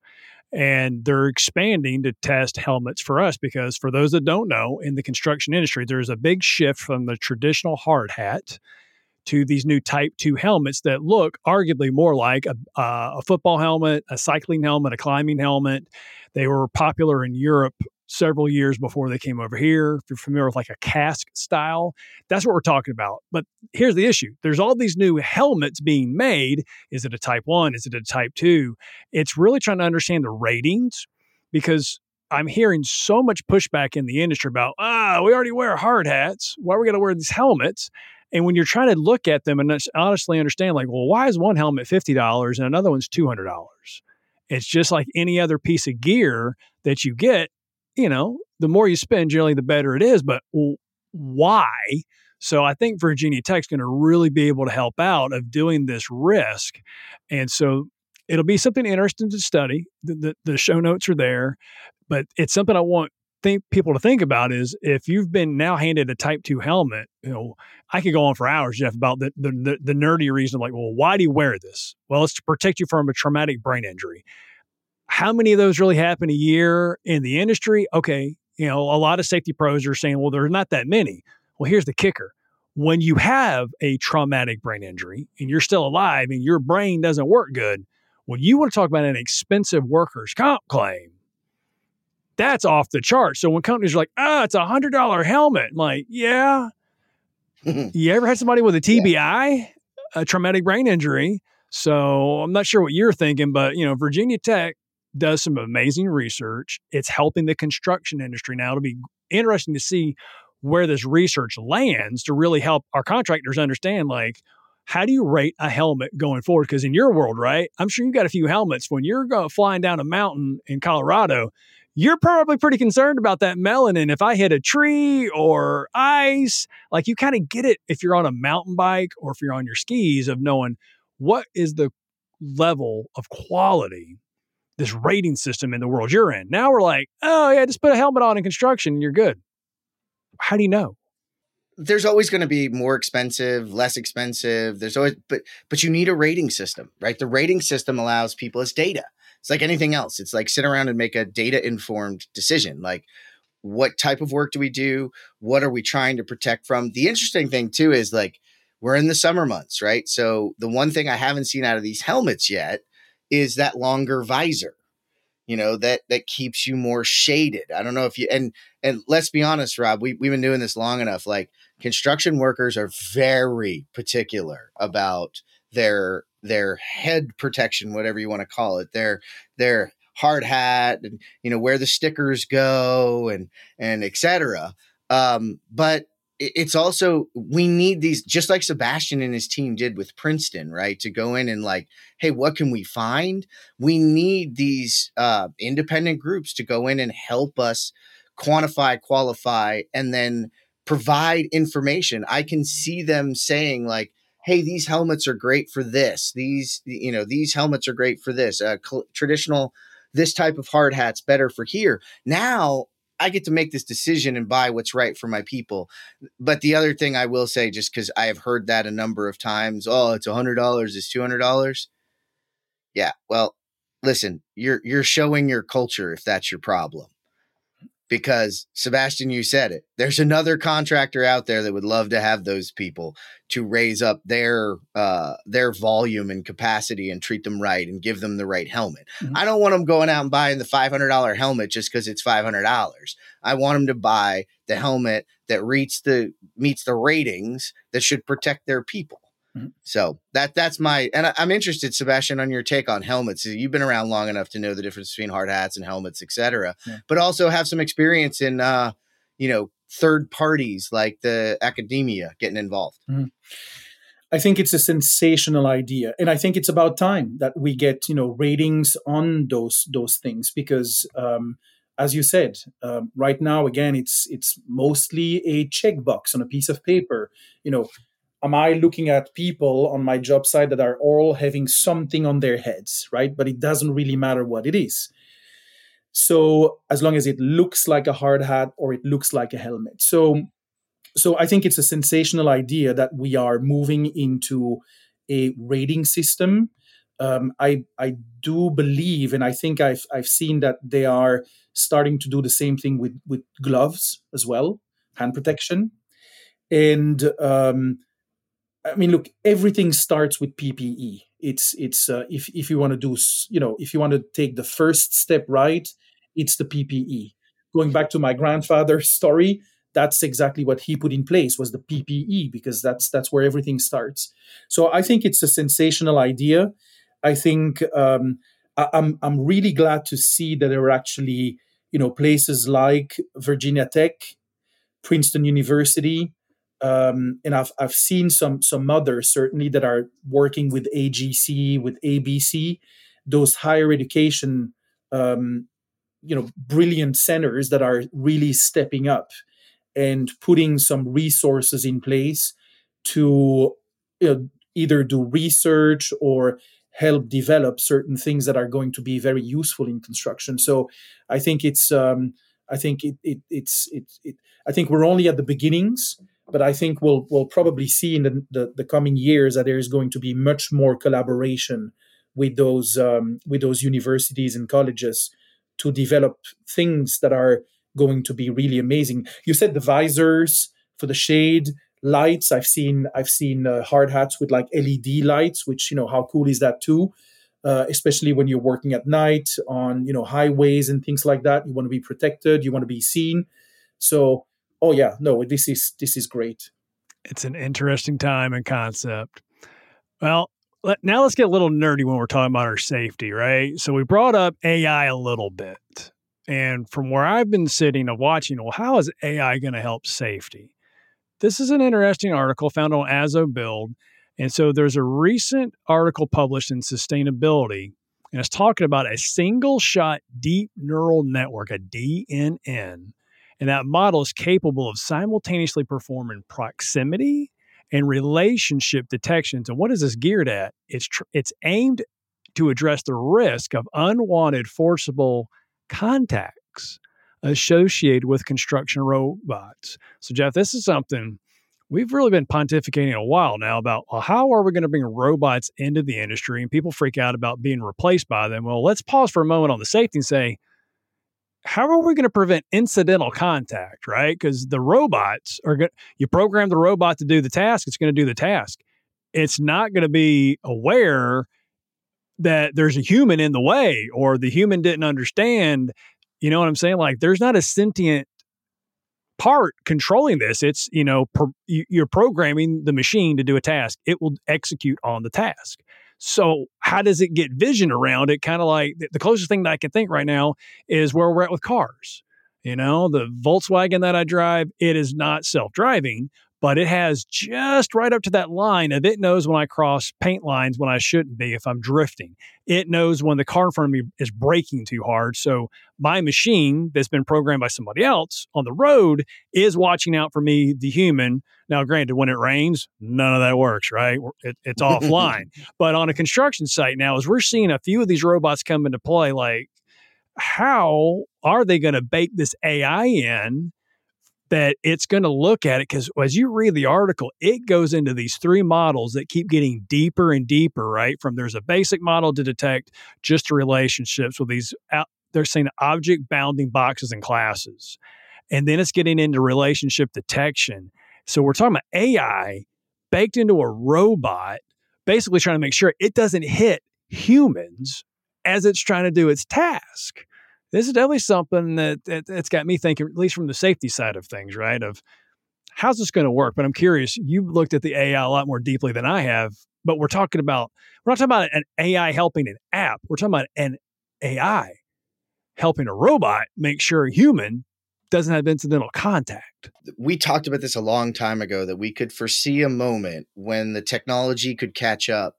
And they're expanding to test helmets for us because, for those that don't know, in the construction industry, there's a big shift from the traditional hard hat to these new Type 2 helmets that look arguably more like a football helmet, a cycling helmet, a climbing helmet. They were popular in Europe several years before they came over here. If you're familiar with like a casque style, that's what we're talking about. But here's the issue. There's all these new helmets being made. Is it a Type 1? Is it a Type 2? It's really trying to understand the ratings, because I'm hearing so much pushback in the industry about, we already wear hard hats. Why are we going to wear these helmets? And when you're trying to look at them and honestly understand, like, well, why is one helmet $50 and another one's $200? It's just like any other piece of gear that you get. The more you spend, generally, the better it is. But why? So I think Virginia Tech's going to really be able to help out of doing this risk. And so it'll be something interesting to study. The show notes are there. But it's something I want people to think about is, if you've been now handed a Type 2 helmet, I could go on for hours, Jeff, about the nerdy reason of, like, well, why do you wear this? Well, it's to protect you from a traumatic brain injury. How many of those really happen a year in the industry? Okay, a lot of safety pros are saying, well, there's not that many. Well, here's the kicker. When you have a traumatic brain injury and you're still alive and your brain doesn't work good, well, you want to talk about an expensive workers' comp claim. That's off the chart. So when companies are like, it's $100 helmet, I'm like, yeah. You ever had somebody with a TBI, a traumatic brain injury? So I'm not sure what you're thinking, but Virginia Tech does some amazing research. It's helping the construction industry now. It'll be interesting to see where this research lands to really help our contractors understand, like, how do you rate a helmet going forward? Because in your world, right, I'm sure you got a few helmets. When you're flying down a mountain in Colorado, you're probably pretty concerned about that melon. And if I hit a tree or ice, like you kind of get it if you're on a mountain bike or if you're on your skis of knowing what is the level of quality, this rating system in the world you're in. Now we're like, oh yeah, just put a helmet on in construction and you're good. How do you know? There's always going to be more expensive, less expensive. There's always, but you need a rating system, right? The rating system allows people as data. It's like anything else. It's like sit around and make a data informed decision. Like, what type of work do we do? What are we trying to protect from? The interesting thing too is like, we're in the summer months, right? So the one thing I haven't seen out of these helmets yet is that longer visor, that keeps you more shaded. I don't know if you, and let's be honest, Rob, we've been doing this long enough. Like, construction workers are very particular about their head protection, whatever you want to call it, their hard hat and, where the stickers go and et cetera. But it's also, we need these, just like Sebastian and his team did with Princeton, right? To go in and like, hey, what can we find? We need these independent groups to go in and help us quantify, qualify, and then provide information. I can see them saying like, hey, these helmets are great for this. These helmets are great for this. Traditional, this type of hard hat's better for here. Now I get to make this decision and buy what's right for my people. But the other thing I will say, just because I have heard that a number of times, oh, it's $100, it's $200. Yeah, well, listen, you're showing your culture if that's your problem. Because Sebastian, you said it. There's another contractor out there that would love to have those people to raise up their volume and capacity and treat them right and give them the right helmet. Mm-hmm. I don't want them going out and buying the $500 helmet just because it's $500. I want them to buy the helmet that meets the ratings that should protect their people. Mm-hmm. So that's and I'm interested, Sebastian, on your take on helmets. You've been around long enough to know the difference between hard hats and helmets, et cetera, but also have some experience in, third parties like the academia getting involved. Mm-hmm. I think it's a sensational idea. And I think it's about time that we get, ratings on those things because, as you said, right now, again, it's mostly a checkbox on a piece of paper, Am I looking at people on my job site that are all having something on their heads, right? But it doesn't really matter what it is. So as long as it looks like a hard hat or it looks like a helmet. So I think it's a sensational idea that we are moving into a rating system. I do believe, and I think I've seen that they are starting to do the same thing with gloves as well, hand protection. And I mean, look, everything starts with PPE. It's if you want to do, if you want to take the first step right, it's the PPE. Going back to my grandfather's story, that's exactly what he put in place was the PPE because that's where everything starts. So I think it's a sensational idea. I think I'm really glad to see that there are actually places like Virginia Tech, Princeton University. And I've seen some others certainly that are working with AGC, with ABC, those higher education, brilliant centers that are really stepping up and putting some resources in place to either do research or help develop certain things that are going to be very useful in construction. So I think it's I think I think we're only at the beginnings. But I think we'll probably see in the coming years that there is going to be much more collaboration with those universities and colleges to develop things that are going to be really amazing. You said the visors for the shade, lights. I've seen hard hats with like LED lights, which how cool is that too? Especially when you're working at night on highways and things like that. You want to be protected. You want to be seen. So. Oh yeah, no, this is great. It's an interesting time and concept. Well, now let's get a little nerdy when we're talking about our safety, right? So we brought up AI a little bit. And from where I've been sitting and watching, well, how is AI going to help safety? This is an interesting article found on ASOBuild. And so there's a recent article published in Sustainability And it's talking about a single shot deep neural network, a DNN. And that model is capable of simultaneously performing proximity and relationship detections. And what is this geared at? It's aimed to address the risk of unwanted forcible contacts associated with construction robots. So, Jeff, this is something we've really been pontificating a while now about, well, how are we going to bring robots into the industry? And people freak out about being replaced by them. Well, let's pause for a moment on the safety and say, how are we going to prevent incidental contact, right? Because the robots are going, you program the robot to do the task, it's going to do the task. It's not going to be aware that there's a human in the way or the human didn't understand. You know what I'm saying? Like, there's not a sentient part controlling this. It's, you're programming the machine to do a task. It will execute on the task. So how does it get vision around it? Kind of like the closest thing that I can think right now is where we're at with cars. The Volkswagen that I drive, it is not self-driving, but it has just right up to that line of it knows when I cross paint lines when I shouldn't be if I'm drifting. It knows when the car in front of me is braking too hard. So my machine that's been programmed by somebody else on the road is watching out for me, the human. Now, granted, when it rains, none of that works, right? It's offline. But on a construction site now, as we're seeing a few of these robots come into play, like, how are they going to bake this AI in that it's going to look at it? Because as you read the article, it goes into these three models that keep getting deeper and deeper, right? From there's a basic model to detect just the relationships with these, they're saying object bounding boxes and classes. And then it's getting into relationship detection. So we're talking about AI baked into a robot, basically trying to make sure it doesn't hit humans as it's trying to do its task. This is definitely something that's got me thinking, at least from the safety side of things, right? Of how's this going to work? But I'm curious, you looked at the AI a lot more deeply than I have, but we're not talking about an AI helping an app. We're talking about an AI helping a robot make sure a human doesn't have incidental contact. We talked about this a long time ago, that we could foresee a moment when the technology could catch up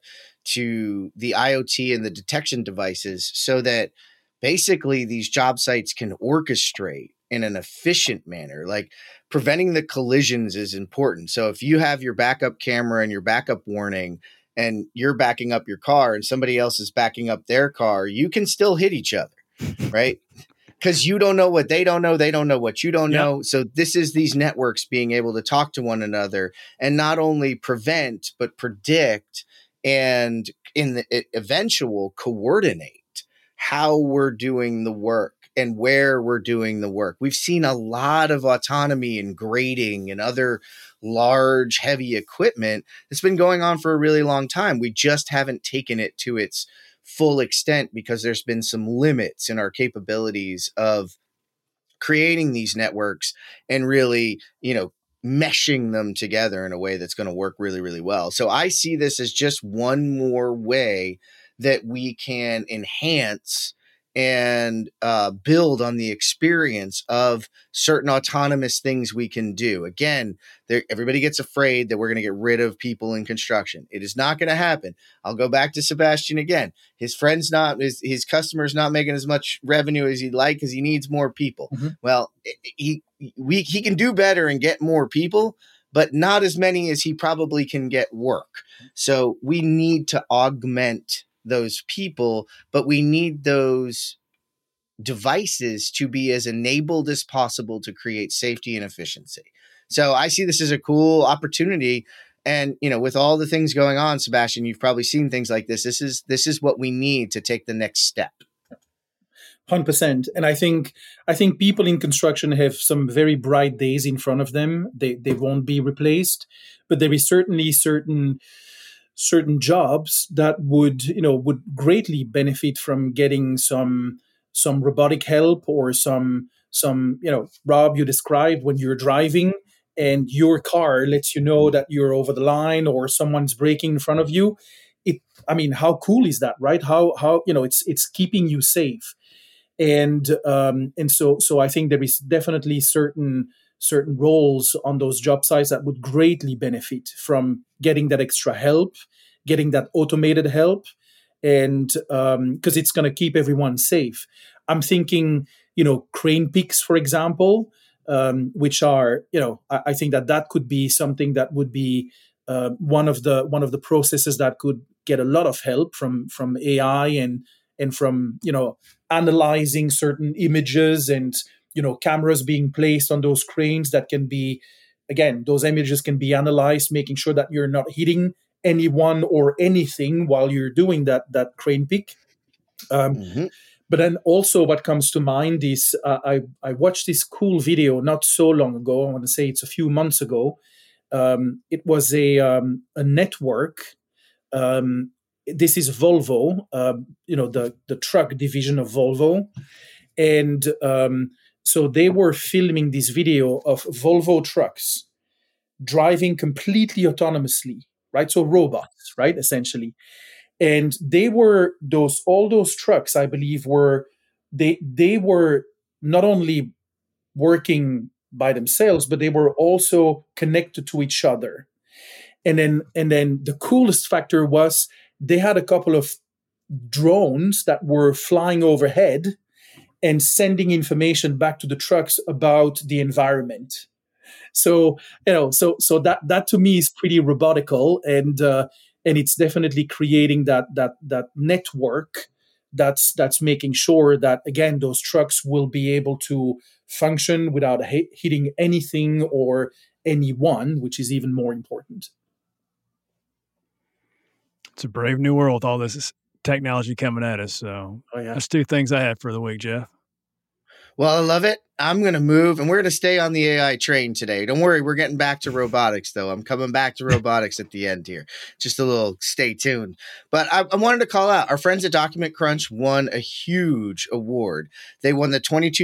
to the IoT and the detection devices so that basically these job sites can orchestrate in an efficient manner. Like, preventing the collisions is important. So if you have your backup camera and your backup warning and you're backing up your car and somebody else is backing up their car, you can still hit each other, right? Because you don't know what they don't know. They don't know what you don't know. So this is these networks being able to talk to one another and not only prevent, but predict and in the eventual coordinate how we're doing the work and where we're doing the work. We've seen a lot of autonomy and grading and other large, heavy equipment that's been going on for a really long time. We just haven't taken it to its full extent because there's been some limits in our capabilities of creating these networks and really, meshing them together in a way that's going to work really, really well. So I see this as just one more way that we can enhance and build on the experience of certain autonomous things we can do. Again, everybody gets afraid that we're going to get rid of people in construction. It is not going to happen. I'll go back to Sebastian again. His his customer's not making as much revenue as he'd like because he needs more people. Mm-hmm. Well, he can do better and get more people, but not as many as he probably can get work. So we need to augment those people, but we need those devices to be as enabled as possible to create safety and efficiency. So I see this as a cool opportunity. And, with all the things going on, Sebastian, you've probably seen things like this. This is what we need to take the next step. 100%. And I think people in construction have some very bright days in front of them. They won't be replaced, but there is certainly certain jobs that would greatly benefit from getting some robotic help or some Rob, you described when you're driving and your car lets you know that you're over the line or someone's braking in front of you. How cool is that, right? How it's keeping you safe. And so I think there is definitely certain roles on those job sites that would greatly benefit from getting that extra help, getting that automated help. and because it's going to keep everyone safe. I'm thinking, crane picks, for example, which are, I think that could be something that would be one of the processes that could get a lot of help from AI and from analyzing certain images and cameras being placed on those cranes that can be, again, those images can be analyzed, making sure that you're not hitting anyone or anything while you're doing that crane pick. But then also what comes to mind is I watched this cool video not so long ago. I want to say it's a few months ago. It was a network. This is Volvo, the truck division of Volvo. And so they were filming this video of Volvo trucks driving completely autonomously, right? So robots, right, essentially. And they were all those trucks, I believe, they were not only working by themselves, but they were also connected to each other. And then the coolest factor was they had a couple of drones that were flying overhead and sending information back to the trucks about the environment. So so that to me is pretty robotical, and it's definitely creating that network that's making sure that, again, those trucks will be able to function without hitting anything or anyone, which is even more important. It's a brave new world with all this technology coming at us. So That's two things I had for the week, Jeff. Well, I love it. I'm going to move, and we're going to stay on the AI train today. Don't worry, we're getting back to robotics, though. I'm coming back to robotics at the end here. Just a little stay tuned. But I wanted to call out, our friends at Document Crunch won a huge award. They won the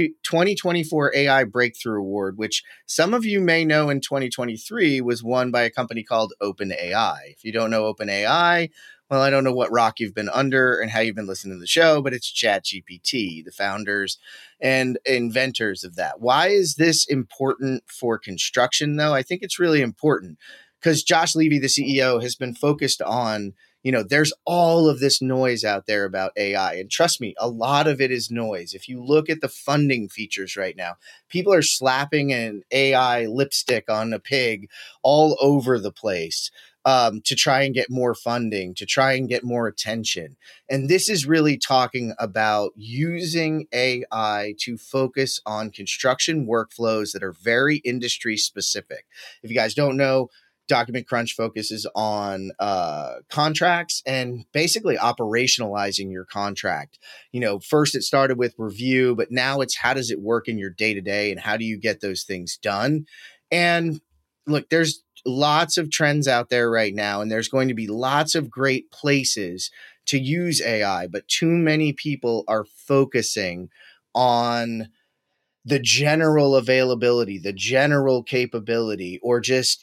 2024 AI Breakthrough Award, which some of you may know in 2023 was won by a company called OpenAI. If you don't know OpenAI, well, I don't know what rock you've been under and how you've been listening to the show, but it's ChatGPT, the founders and inventors of that. Why is this important for construction, though? I think it's really important because Josh Levy, the CEO, has been focused on, there's all of this noise out there about AI. And trust me, a lot of it is noise. If you look at the funding features right now, people are slapping an AI lipstick on a pig all over the place. To try and get more funding, to try and get more attention. And this is really talking about using AI to focus on construction workflows that are very industry specific. If you guys don't know, Document Crunch focuses on contracts and basically operationalizing your contract. First it started with review, but now it's how does it work in your day-to-day and how do you get those things done? And look, there's lots of trends out there right now, and there's going to be lots of great places to use AI, but too many people are focusing on the general availability, the general capability, or just,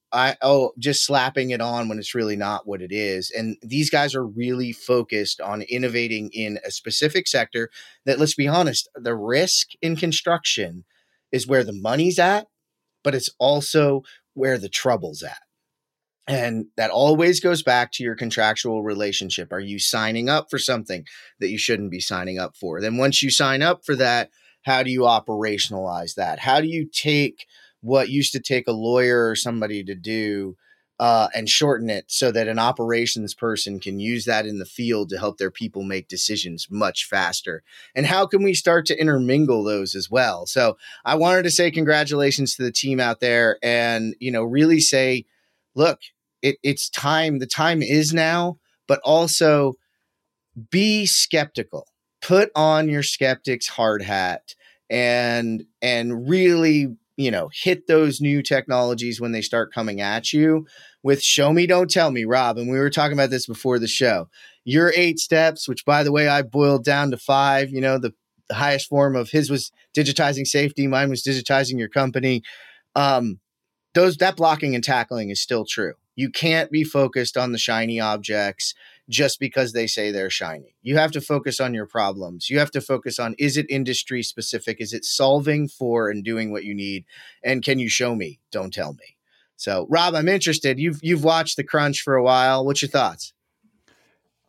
just slapping it on when it's really not what it is. And these guys are really focused on innovating in a specific sector that, let's be honest, the risk in construction is where the money's at, but it's also where the trouble's at. And that always goes back to your contractual relationship. Are you signing up for something that you shouldn't be signing up for? Then once you sign up for that, how do you operationalize that? How do you take what used to take a lawyer or somebody to do and shorten it so that an operations person can use that in the field to help their people make decisions much faster? And how can we start to intermingle those as well? So I wanted to say congratulations to the team out there and, really say, look, it's time. The time is now, but also be skeptical. Put on your skeptic's hard hat and really, hit those new technologies when they start coming at you with show me, don't tell me, Rob. And we were talking about this before the show. Your 8 steps, which by the way, I boiled down to 5, the highest form of his was digitizing safety. Mine was digitizing your company. That blocking and tackling is still true. You can't be focused on the shiny objects just because they say they're shiny. You have to focus on your problems. You have to focus on, is it industry specific? Is it solving for and doing what you need? And can you show me? Don't tell me. So, Rob, I'm interested. You've watched The Crunch for a while. What's your thoughts?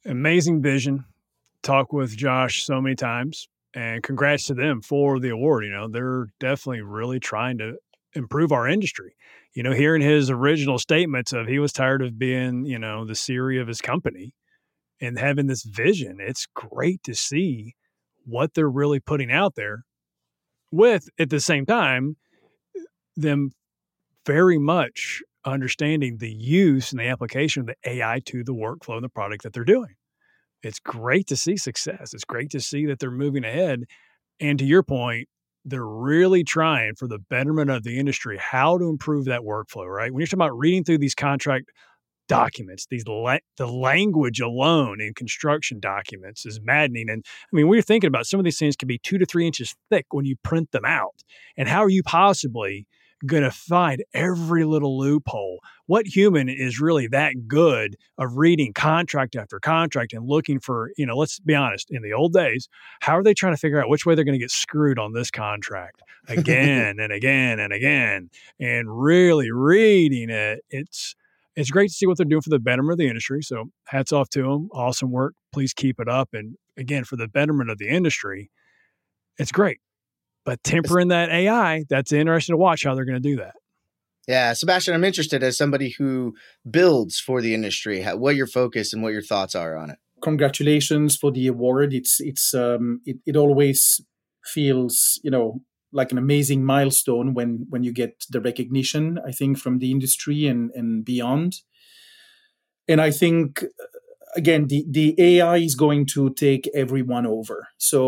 Amazing vision. Talked with Josh so many times, and congrats to them for the award. They're definitely really trying to improve our industry. Hearing his original statements of he was tired of being, the Siri of his company and having this vision, it's great to see what they're really putting out there with, at the same time, them very much understanding the use and the application of the AI to the workflow and the product that they're doing. It's great to see success. It's great to see that they're moving ahead. And to your point, they're really trying for the betterment of the industry, how to improve that workflow, right? When you're talking about reading through these contract documents, the language alone in construction documents is maddening. And I mean, we're thinking about some of these things can be 2 to 3 inches thick when you print them out. And how are you possibly going to find every little loophole? What human is really that good of reading contract after contract and looking for, let's be honest, in the old days, how are they trying to figure out which way they're going to get screwed on this contract again and again and again, and really reading it? It's great to see what they're doing for the betterment of the industry. So hats off to them. Awesome work. Please keep it up. And again, for the betterment of the industry, it's great. But tempering that AI, that's interesting to watch how they're going to do that. Yeah, Sebastian, I'm interested as somebody who builds for the industry, what your focus and what your thoughts are on it. Congratulations for the award. It always feels, like an amazing milestone when you get the recognition, I think, from the industry and beyond. And I think, again, the AI is going to take everyone over.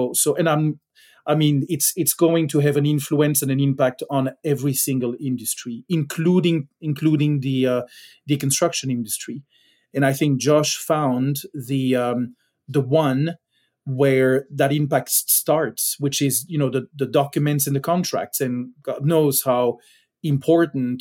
It's going to have an influence and an impact on every single industry, including the construction industry. And I think Josh found the one where that impact starts, which is the documents and the contracts. And God knows how important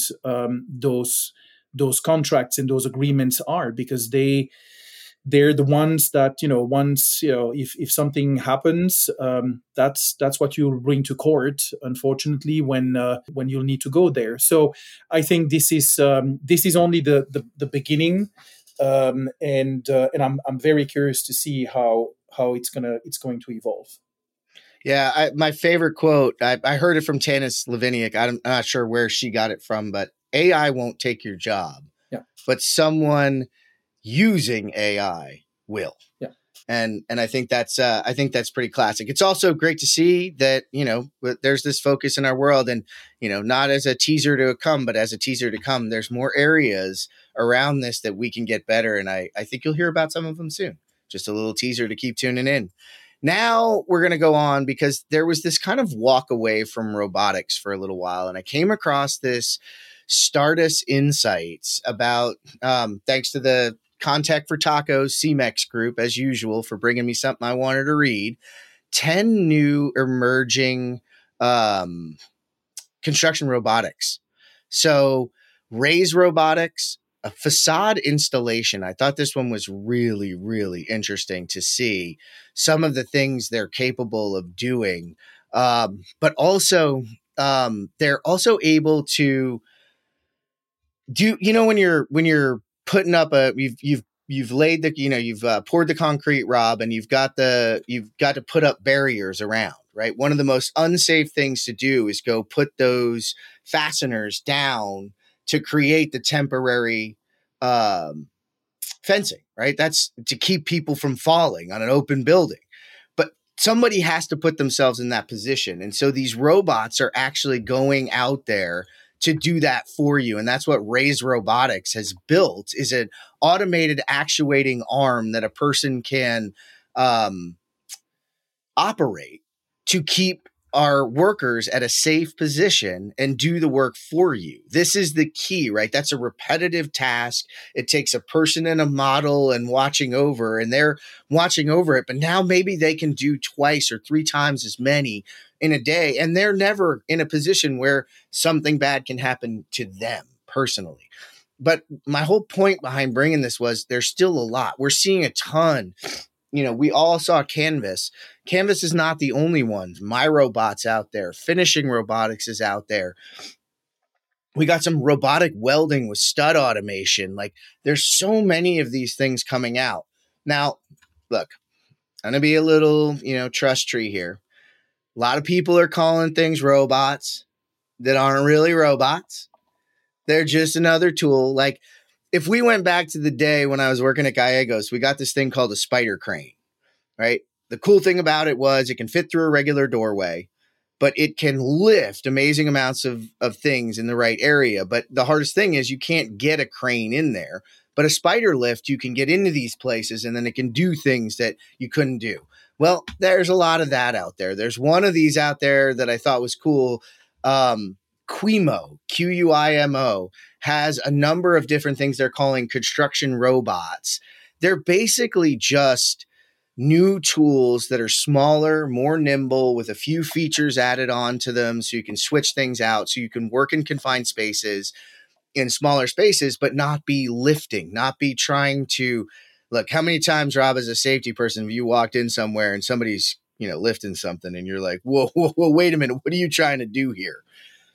those contracts and those agreements are, because they're the ones that, once, if something happens, that's what you'll bring to court, unfortunately, when you'll need to go there. So I think this is only the beginning. And I'm very curious to see how it's going to evolve. Yeah, my favorite quote, I heard it from Tanis Leviniak. I'm not sure where she got it from, but AI won't take your job. Yeah. But someone using AI will. Yeah. And I think that's pretty classic. It's also great to see that, there's this focus in our world, and, not as a teaser to come, but as a teaser to come, there's more areas around this that we can get better. And I think you'll hear about some of them soon. Just a little teaser to keep tuning in. Now we're going to go on, because there was this kind of walk away from robotics for a little while. And I came across this Stardust Insights about, thanks to the Contact for Tacos CMEX group, as usual, for bringing me something I wanted to read, 10 new emerging construction robotics. So Raise Robotics, a facade installation. I thought this one was really, really interesting to see some of the things they're capable of doing. But also, they're also able to do, when you're putting up you've laid the, you've poured the concrete, Rob, and you've got to put up barriers around, right? One of the most unsafe things to do is go put those fasteners down to create the temporary fencing, right? That's to keep people from falling on an open building. But somebody has to put themselves in that position. And so these robots are actually going out there to do that for you. And that's what Raise Robotics has built, is an automated actuating arm that a person can operate to keep our workers at a safe position and do the work for you. This is the key, right? That's a repetitive task. It takes a person and a model and watching over, and they're watching over it. But now maybe they can do 2 or 3 times as many in a day, and they're never in a position where something bad can happen to them personally. But my whole point behind bringing this was there's still a lot. We're seeing a ton. We all saw Canvas. Canvas is not the only one. MyRobot's out there. Finishing Robotics is out there. We got some robotic welding with stud automation. Like, there's so many of these things coming out. Now, look, I'm going to be a little, trust tree here. A lot of people are calling things robots that aren't really robots. They're just another tool. Like if we went back to the day when I was working at Gallegos, we got this thing called a spider crane, right? The cool thing about it was it can fit through a regular doorway, but it can lift amazing amounts of things in the right area. But the hardest thing is you can't get a crane in there. But a spider lift, you can get into these places and then it can do things that you couldn't do. Well, there's a lot of that out there. There's one of these out there that I thought was cool. Quimo, Quimo, has a number of different things they're calling construction robots. They're basically just new tools that are smaller, more nimble, with a few features added on to them so you can switch things out, so you can work in confined spaces in smaller spaces, but not be lifting, not be trying to look. How many times, Rob, as a safety person, have you walked in somewhere and somebody's, lifting something and you're like, whoa, wait a minute. What are you trying to do here?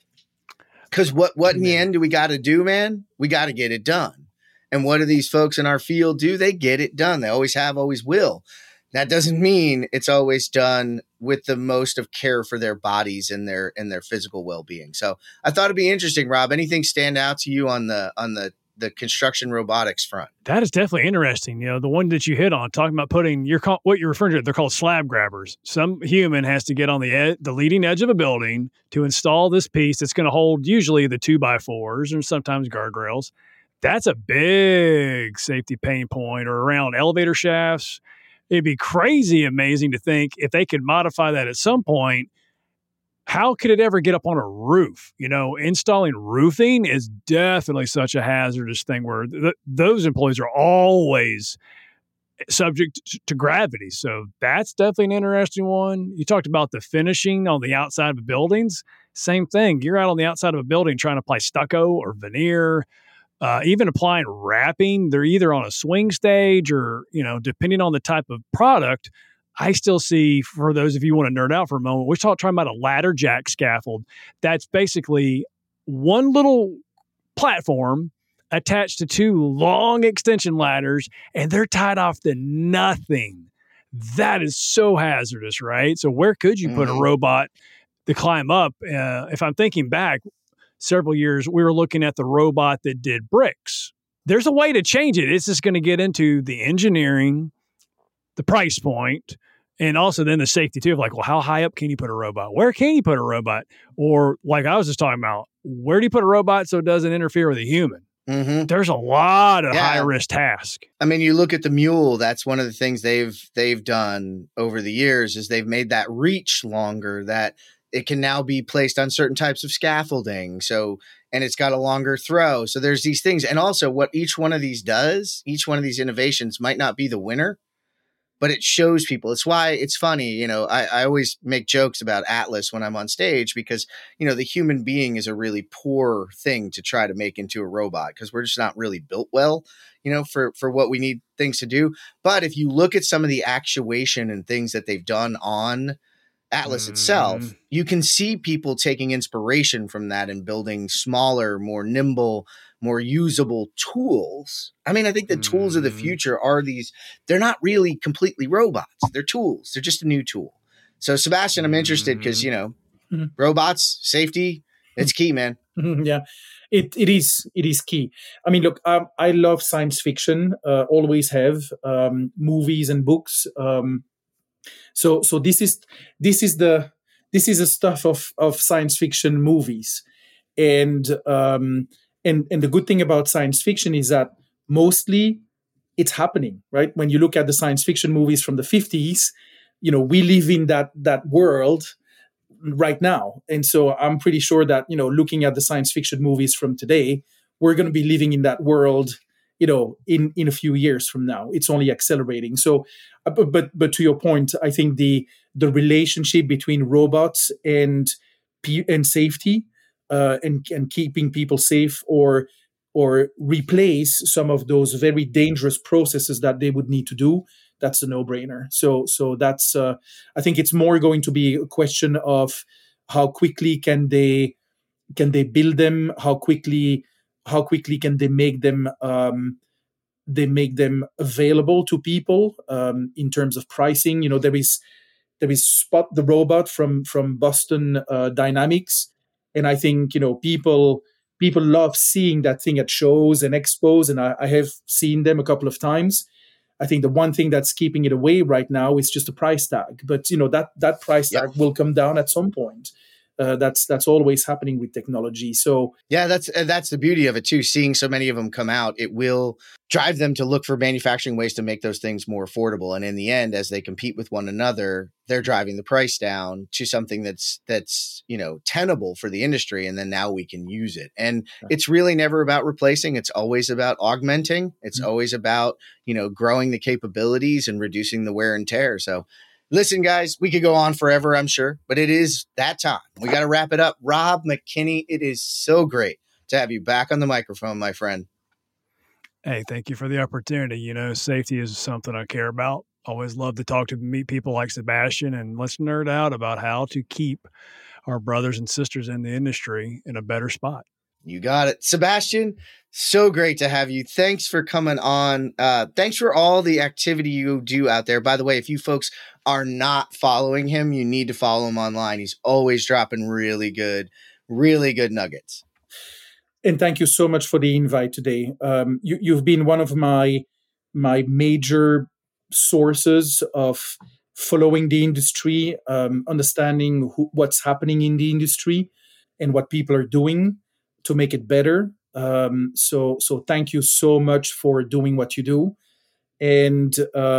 Because what in the end do we got to do, man? We got to get it done. And what do these folks in our field do? They get it done. They always have, always will. That doesn't mean it's always done with the most of care for their bodies and their physical well-being. So I thought it'd be interesting, Rob. Anything stand out to you on the construction robotics front? That is definitely interesting. The one that you hit on, talking about putting what you're referring to, they're called slab grabbers. Some human has to get on the leading edge of a building to install this piece that's going to hold usually the 2x4s or sometimes guardrails. That's a big safety pain point, or around elevator shafts. It'd be crazy amazing to think if they could modify that at some point. How could it ever get up on a roof? Installing roofing is definitely such a hazardous thing where those employees are always subject to gravity. So that's definitely an interesting one. You talked about the finishing on the outside of buildings. Same thing. You're out on the outside of a building trying to apply stucco or veneer. Even applying wrapping, they're either on a swing stage or, depending on the type of product. I still see, for those of you who want to nerd out for a moment, we're talking about a ladder jack scaffold. That's basically one little platform attached to two long extension ladders, and they're tied off to nothing. That is so hazardous, right? So where could you put a robot to climb up? If I'm thinking back, several years, we were looking at the robot that did bricks. There's a way to change it. It's just going to get into the engineering, the price point, and also then the safety too of like, well, how high up can you put a robot? Where can you put a robot? Or like I was just talking about, where do you put a robot so it doesn't interfere with a human? Mm-hmm. There's a lot of high risk tasks. I mean, you look at the mule. That's one of the things they've done over the years is they've made that reach longer, that it can now be placed on certain types of scaffolding. So, and it's got a longer throw. So there's these things. And also what each one of these does, each one of these innovations might not be the winner, but it shows people. It's why it's funny. I always make jokes about Atlas when I'm on stage because, the human being is a really poor thing to try to make into a robot because we're just not really built well, for what we need things to do. But if you look at some of the actuation and things that they've done on Atlas itself, you can see people taking inspiration from that and building smaller, more nimble, more usable tools. I mean, I think the tools of the future are these. They're not really completely robots. They're tools. They're just a new tool. So, Sebastian, I'm interested because, robots, safety, it's key, man. Yeah, it is key. I mean, look, I love science fiction, always have, movies and books. So this is the stuff of science fiction movies, and the good thing about science fiction is that mostly it's happening, right? When you look at the science fiction movies from the 50s, we live in that world right now, and so I'm pretty sure that looking at the science fiction movies from today, we're going to be living in that world. In a few years from now, it's only accelerating. So, but to your point, I think the relationship between robots and safety, and keeping people safe, or replace some of those very dangerous processes that they would need to do, that's a no-brainer. So that's I think it's more going to be a question of how quickly can they build them, how quickly can they make them they make them available to people in terms of pricing. There is Spot the Robot from Boston Dynamics, and I think people love seeing that thing at shows and expos, and I have seen them a couple of times. I think the one thing that's keeping it away right now is just the price tag, but that price tag will come down at some point. That's always happening with technology. So yeah, that's the beauty of it too. Seeing so many of them come out, it will drive them to look for manufacturing ways to make those things more affordable. And in the end, as they compete with one another, they're driving the price down to something that's tenable for the industry. And then now we can use it. And it's really never about replacing. It's always about augmenting. It's always about growing the capabilities and reducing the wear and tear. So. Listen, guys, we could go on forever, I'm sure, but it is that time. We got to wrap it up. Rob McKinney, it is so great to have you back on the microphone, my friend. Hey, thank you for the opportunity. Safety is something I care about. Always love to meet people like Sebastian, and let's nerd out about how to keep our brothers and sisters in the industry in a better spot. You got it. Sebastian, so great to have you. Thanks for coming on. Thanks for all the activity you do out there. By the way, if you folks are not following him, you need to follow him online. He's always dropping really good nuggets. And thank you so much for the invite today. You've been one of my major sources of following the industry, understanding what's happening in the industry and what people are doing to make it better. So thank you so much for doing what you do. And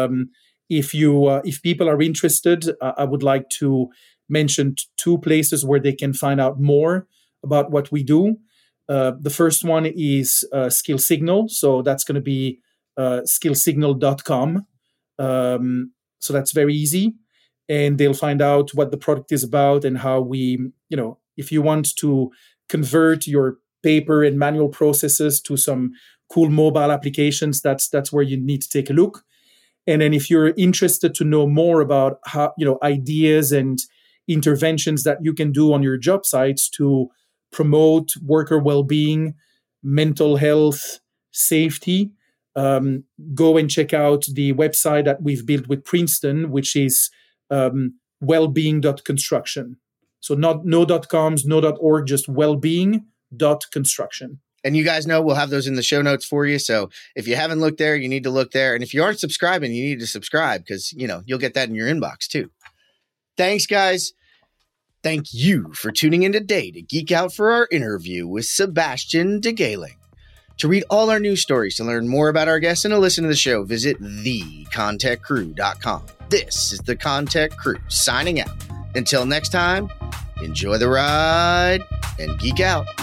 if people are interested, I would like to mention two places where they can find out more about what we do. The first one is Skill Signal. So that's going to be skillsignal.com. So that's very easy. And they'll find out what the product is about and how we, if you want to convert your paper and manual processes to some cool mobile applitions, that's where you need to take a look. And then if you're interested to know more about how, ideas and interventions that you can do on your job sites to promote worker well-being, mental health, safety, go and check out the website that we've built with Princeton, which is wellbeing.construction. So no .coms, no .org, just wellbeing.construction. And you guys know we'll have those in the show notes for you. So if you haven't looked there, you need to look there. And if you aren't subscribing, you need to subscribe because, you'll get that in your inbox too. Thanks, guys. Thank you for tuning in today to geek out for our interview with Sebastian Degaling. To read all our news stories, to learn more about our guests, and to listen to the show, visit thecontechcrew.com. This is the Contech Crew signing out. Until next time, enjoy the ride and geek out.